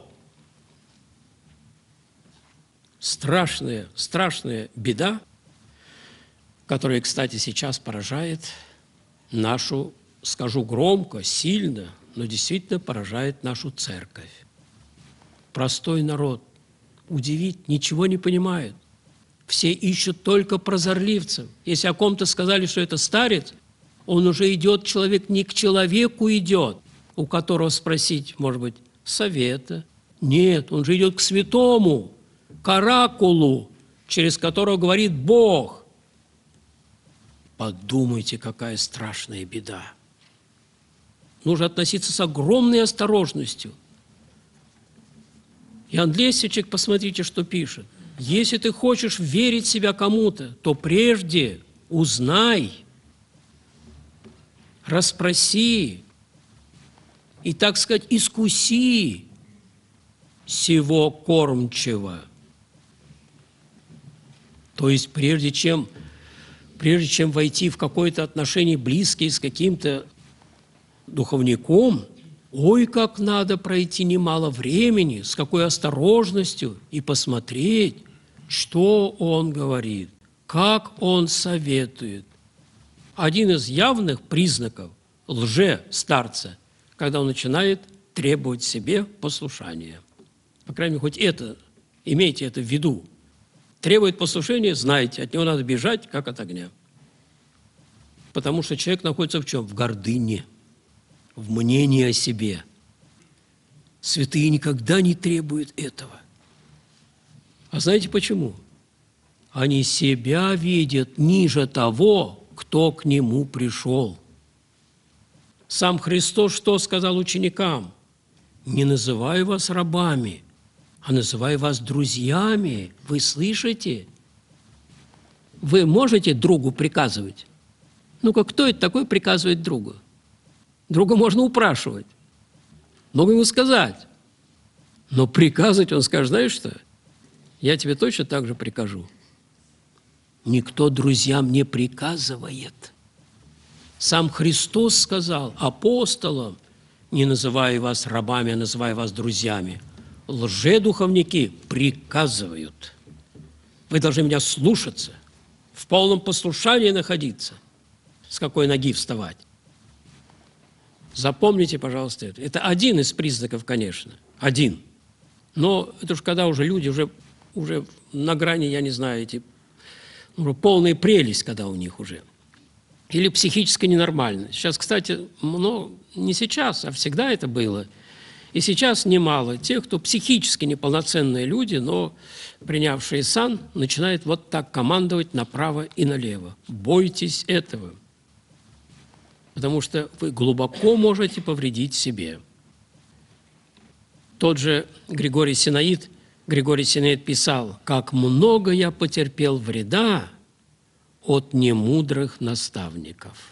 Страшная, страшная беда, которая, кстати, сейчас поражает нашу, скажу громко, сильно, но действительно поражает нашу церковь. Простой народ, удивить, ничего не понимает. Все ищут только прозорливцев. Если о ком-то сказали, что это старец, он уже идет, человек не к человеку идет, у которого спросить, может быть, совета. Нет, он же идет к святому, к оракулу, через которого говорит Бог. Подумайте, какая страшная беда. Нужно относиться с огромной осторожностью. Иоанн Лесвичек, посмотрите, что пишет. Если ты хочешь верить в себя кому-то, то прежде узнай, расспроси и, так сказать, искуси сего кормчего. То есть прежде чем войти в какое-то отношение близкие с каким-то духовником, ой, как надо пройти немало времени, с какой осторожностью и посмотреть, что он говорит, как он советует. Один из явных признаков лже-старца, когда он начинает требовать себе послушания. По крайней мере, хоть это, имейте это в виду. Требует послушания, знайте, от него надо бежать, как от огня. Потому что человек находится в чем? В гордыне, в мнении о себе. Святые никогда не требуют этого. А знаете почему? Они себя видят ниже того, кто к нему пришел. Сам Христос что сказал ученикам? Не называю вас рабами, а называю вас друзьями. Вы слышите? Вы можете другу приказывать? Ну-ка, кто это такой приказывает другу? Друга можно упрашивать, много ему сказать. Но приказывать он скажет, знаешь что? Я тебе точно так же прикажу. Никто друзьям не приказывает. Сам Христос сказал апостолам, не называя вас рабами, а называя вас друзьями. Лжедуховники приказывают. Вы должны меня слушаться, в полном послушании находиться. С какой ноги вставать? Запомните, пожалуйста, это. Это один из признаков, конечно. Один. Но это же когда уже люди уже на грани, я не знаю, эти уже полная прелесть, когда у них уже. Или психическая ненормальность. Сейчас, кстати, не сейчас, а всегда это было. И сейчас немало тех, кто психически неполноценные люди, но принявшие сан, начинают вот так командовать направо и налево. Бойтесь этого, потому что вы глубоко можете повредить себе. Тот же Григорий Синаид писал: «Как много я потерпел вреда от немудрых наставников».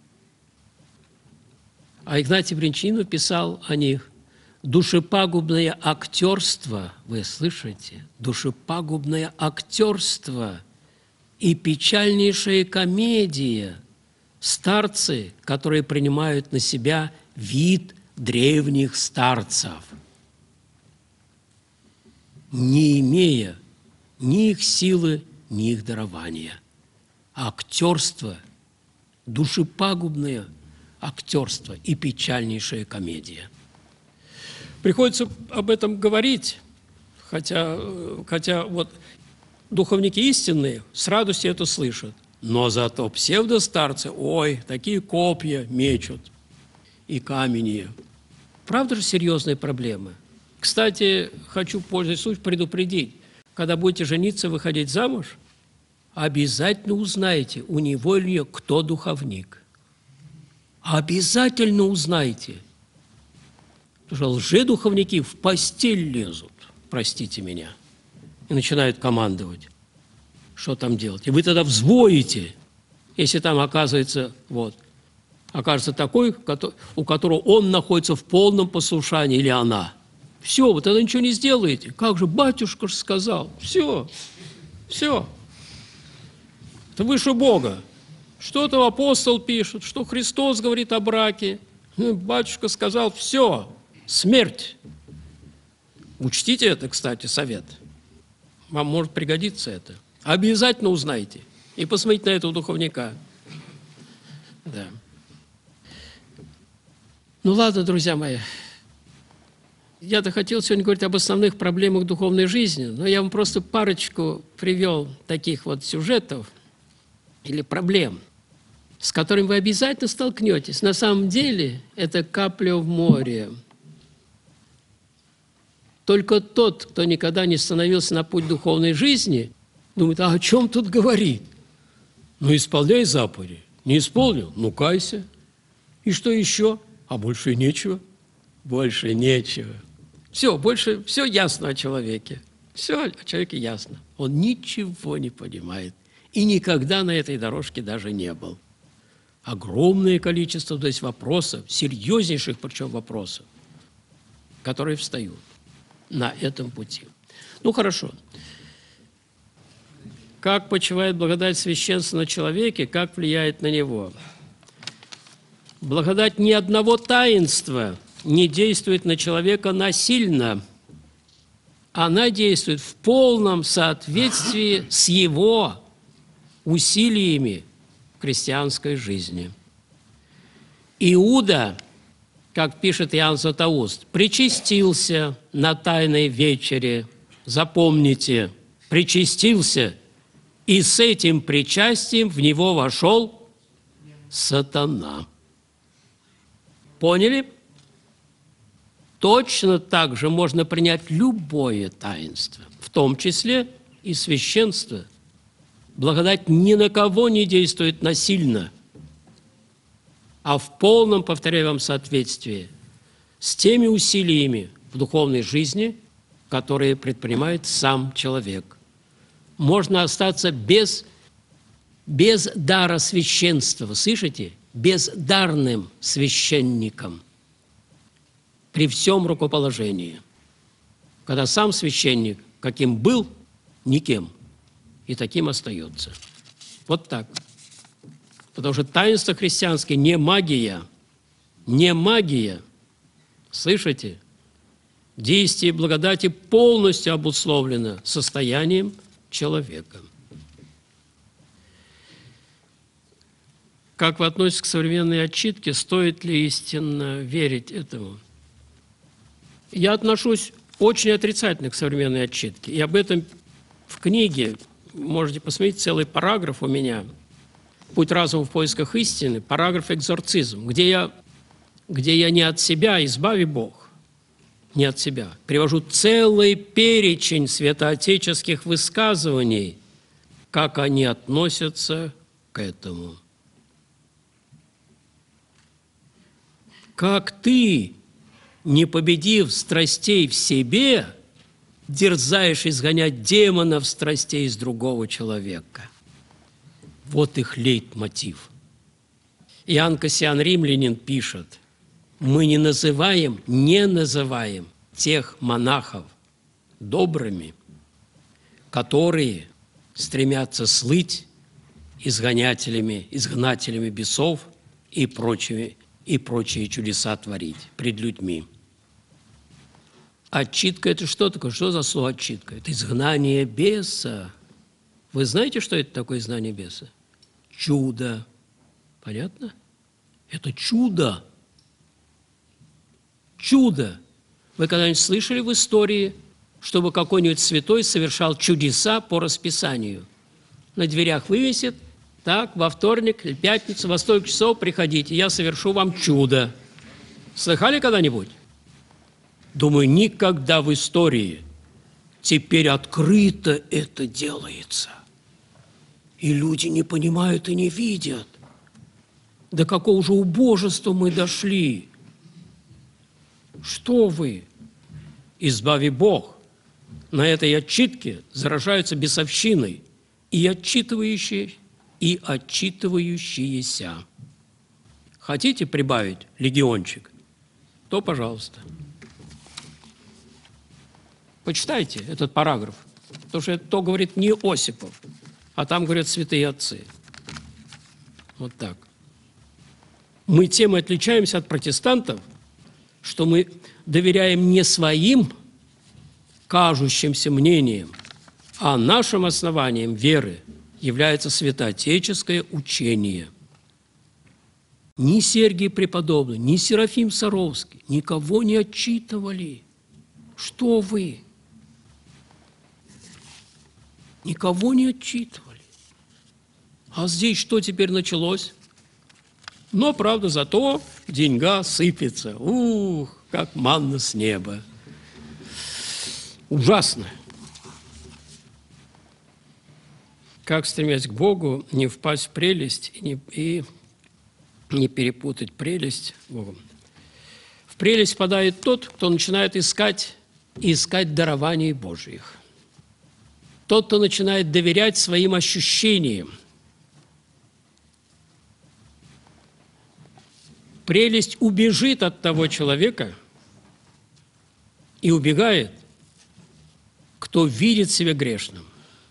А Игнатий Бринчанинов писал о них: «Душепагубное актерство», вы слышите, душепагубное актерство и печальнейшая комедия, старцы, которые принимают на себя вид древних старцев, не имея ни их силы, ни их дарования. Актерство, душепагубное актерство и печальнейшая комедия. Приходится об этом говорить, хотя вот духовники истинные с радостью это слышат. Но зато псевдостарцы, ой, такие копья мечут и каменья. Правда же серьезные проблемы? Кстати, хочу, пользуясь случаем, предупредить, когда будете жениться, выходить замуж, обязательно узнайте, у него или нет, кто духовник. Обязательно узнайте. Потому что лжедуховники в постель лезут, простите меня, и начинают командовать, что там делать. И вы тогда взвоите, если там окажется такой, у которого он находится в полном послушании, или она. Все, вы тогда ничего не сделаете. Как же, батюшка же сказал. Все. Это выше Бога. Что там апостол пишет, что Христос говорит о браке. Батюшка сказал, все, смерть. Учтите это, кстати, совет. Вам может пригодиться это. Обязательно узнайте. И посмотрите на этого духовника. Да. Ну ладно, друзья мои. Я-то хотел сегодня говорить об основных проблемах духовной жизни, но я вам просто парочку привел таких вот сюжетов или проблем, с которыми вы обязательно столкнетесь. На самом деле это капля в море. Только тот, кто никогда не становился на путь духовной жизни, думает, а о чем тут говорит? Ну, исполняй заповеди. Не исполнил? Ну, кайся. И что еще? А больше нечего. Больше нечего. Все, больше, все ясно о человеке. Все о человеке ясно. Он ничего не понимает. И никогда на этой дорожке даже не был. Огромное количество здесь вопросов, серьезнейших причем вопросов, которые встают на этом пути. Ну, хорошо. Как почивает благодать священства на человеке, как влияет на него? Благодать ни одного таинства не действует на человека насильно. Она действует в полном соответствии с его усилиями в христианской жизни. Иуда, как пишет Иоанн Златоуст, причастился на Тайной вечере. Запомните, причастился, и с этим причастием в него вошел сатана. Поняли? Точно так же можно принять любое таинство, в том числе и священство. Благодать ни на кого не действует насильно, а в полном, повторяю вам, соответствии с теми усилиями в духовной жизни, которые предпринимает сам человек. Можно остаться без дара священства, вы слышите? Бездарным священником при всем рукоположении. Когда сам священник, каким был, никем, и таким остается. Вот так. Потому что таинство христианское не магия. Не магия. Слышите? Действие благодати полностью обусловлено состоянием человека. Как вы относитесь к современной отчитке? Стоит ли истинно верить этому? Я отношусь очень отрицательно к современной отчитке. И об этом в книге, можете посмотреть, целый параграф у меня «Путь разума в поисках истины», параграф «Экзорцизм», где я не от себя, избави Бог, не от себя, привожу целый перечень святоотеческих высказываний, как они относятся к этому. Как ты, не победив страстей в себе, дерзаешь изгонять демонов страстей из другого человека. Вот их лейтмотив. Иоанн Кассиан Римлянин пишет: мы не называем тех монахов добрыми, которые стремятся слыть изгнателями бесов и прочие чудеса творить пред людьми. Отчитка – это что такое? Что за слово отчитка? Это изгнание беса. Вы знаете, что это такое изгнание беса? Чудо. Понятно? Это чудо. Чудо. Вы когда-нибудь слышали в истории, чтобы какой-нибудь святой совершал чудеса по расписанию? На дверях вывесит: так, во вторник или пятницу во столько часов приходите, я совершу вам чудо. Слыхали когда-нибудь? Думаю, никогда в истории. Теперь открыто это делается. И люди не понимают и не видят. До какого же убожества мы дошли. Что вы? Избави Бог. На этой отчитке заражаются бесовщиной и отчитывающиеся. Хотите прибавить легиончик? То пожалуйста. Почитайте этот параграф, потому что это то говорит не Осипов, а там говорят святые отцы. Вот так. Мы тем и отличаемся от протестантов, что мы доверяем не своим кажущимся мнениям, а нашим основанием веры является святоотеческое учение. Ни Сергий Преподобный, ни Серафим Саровский никого не отчитывали. Что вы? Никого не отчитывали. А здесь что теперь началось? Но, правда, зато деньга сыпется. Ух, как манна с неба. Ужасно. Как, стремясь к Богу, не впасть в прелесть и не перепутать прелесть с Богом. В прелесть впадает тот, кто начинает искать дарований Божьих. Тот, кто начинает доверять своим ощущениям. Прелесть убежит от того человека и убегает, кто видит себя грешным.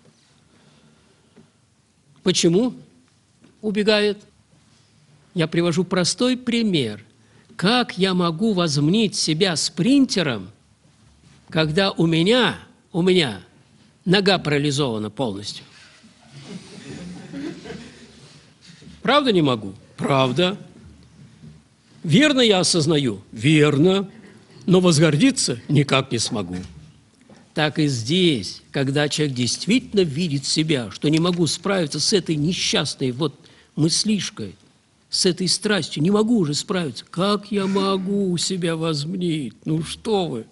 Почему убегает? Я привожу простой пример. Как я могу возмнить себя спринтером, когда у меня нога парализована полностью? Правда не могу? Правда. Верно я осознаю? Верно. Но возгордиться никак не смогу. Так и здесь, когда человек действительно видит себя, что не могу справиться с этой несчастной мыслишкой, с этой страстью, не могу уже справиться. Как я могу себя возмнить? Ну что вы?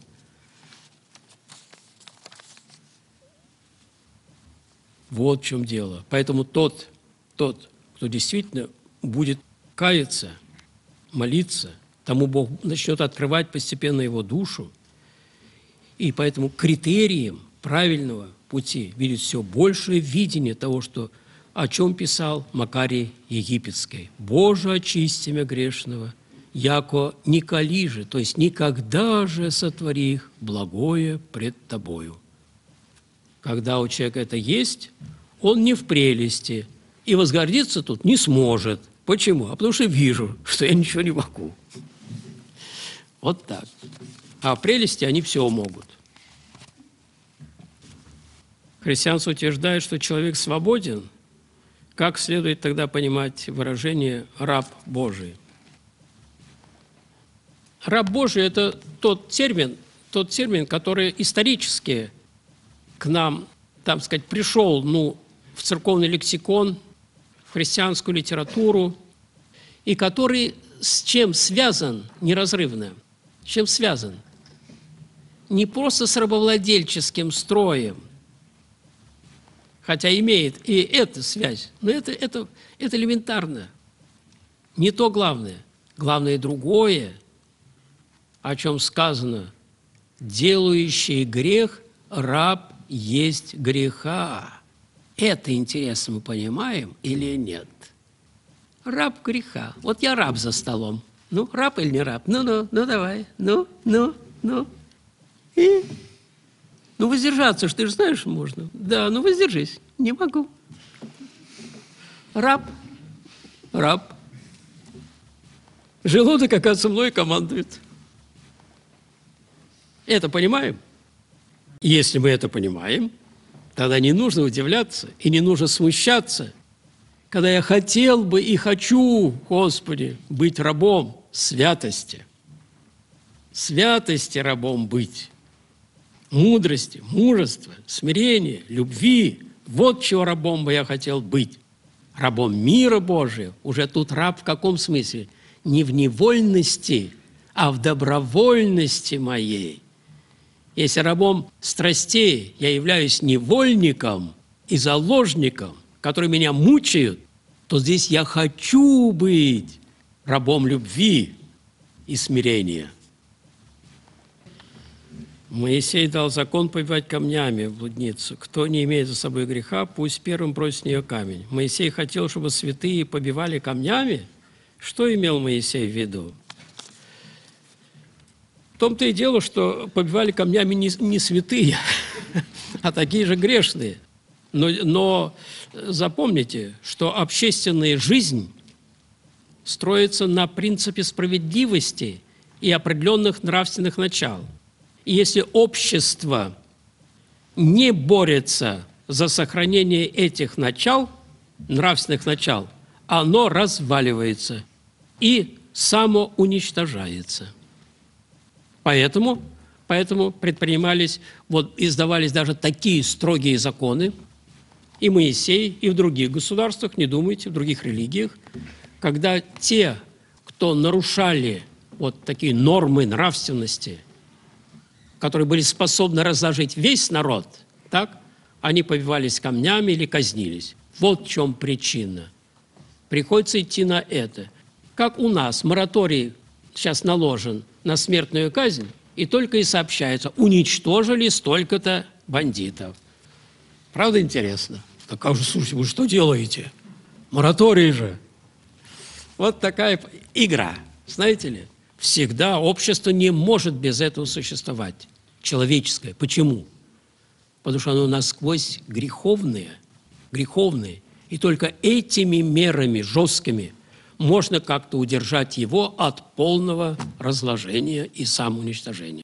Вот в чем дело. Поэтому тот, кто действительно будет каяться, молиться, тому Бог начнет открывать постепенно его душу, и поэтому критерием правильного пути видит все большее видение того, о чем писал Макарий Египетский. «Боже, очисти мя грешного, яко николи же», то есть «никогда же сотвори их благое пред тобою». Когда у человека это есть, он не в прелести, и возгордиться тут не сможет. Почему? А потому что вижу, что я ничего не могу. Вот так. А в прелести они все могут. Христианство утверждает, что человек свободен, Как следует тогда понимать выражение «раб Божий»? Раб Божий – это тот термин, который исторически к нам, так сказать, пришел в церковный лексикон, в христианскую литературу, и который с чем связан неразрывно? С чем связан? Не просто с рабовладельческим строем, хотя имеет и эта связь, но это элементарно. Не то главное. Главное другое, о чем сказано: «Делающий грех, раб есть греха». Это интересно, мы понимаем или нет? Раб греха. Вот я раб за столом. Ну, раб или не раб? Ну, давай. Ну. И? Воздержаться, ты же знаешь, можно. Да, воздержись. Не могу. Раб. Желудок, оказывается, мной командует. Это понимаем? Если мы это понимаем, тогда не нужно удивляться и не нужно смущаться, когда я хотел бы и хочу, Господи, быть рабом святости. Святости рабом быть. Мудрости, мужества, смирения, любви. Вот чего рабом бы я хотел быть. Рабом мира Божия. Уже тут раб в каком смысле? Не в невольности, а в добровольности моей. Если рабом страстей я являюсь невольником и заложником, которые меня мучают, то здесь я хочу быть рабом любви и смирения. Моисей дал закон побивать камнями в блудницу. Кто не имеет за собой греха, пусть первым бросит в нее камень. Моисей хотел, чтобы святые побивали камнями? Что имел Моисей в виду? В том-то и дело, что побивали камнями не святые, а такие же грешные. Но запомните, что общественная жизнь строится на принципе справедливости и определенных нравственных начал. И если общество не борется за сохранение этих начал, нравственных начал, оно разваливается и самоуничтожается. Поэтому предпринимались, издавались даже такие строгие законы, и Моисей, и в других государствах, не думайте, в других религиях, когда те, кто нарушали такие нормы нравственности, которые были способны разложить весь народ, так, они побивались камнями или казнились. Вот в чем причина. Приходится идти на это. Как у нас мораторий сейчас наложен на смертную казнь, и только и сообщается: уничтожили столько-то бандитов. Правда интересно? Так, слушайте, вы что делаете? Мораторий же. Вот такая игра, знаете ли? Всегда общество не может без этого существовать. Человеческое. Почему? Потому что оно насквозь греховное. И только этими мерами жесткими можно как-то удержать его от полного разложения и самоуничтожения.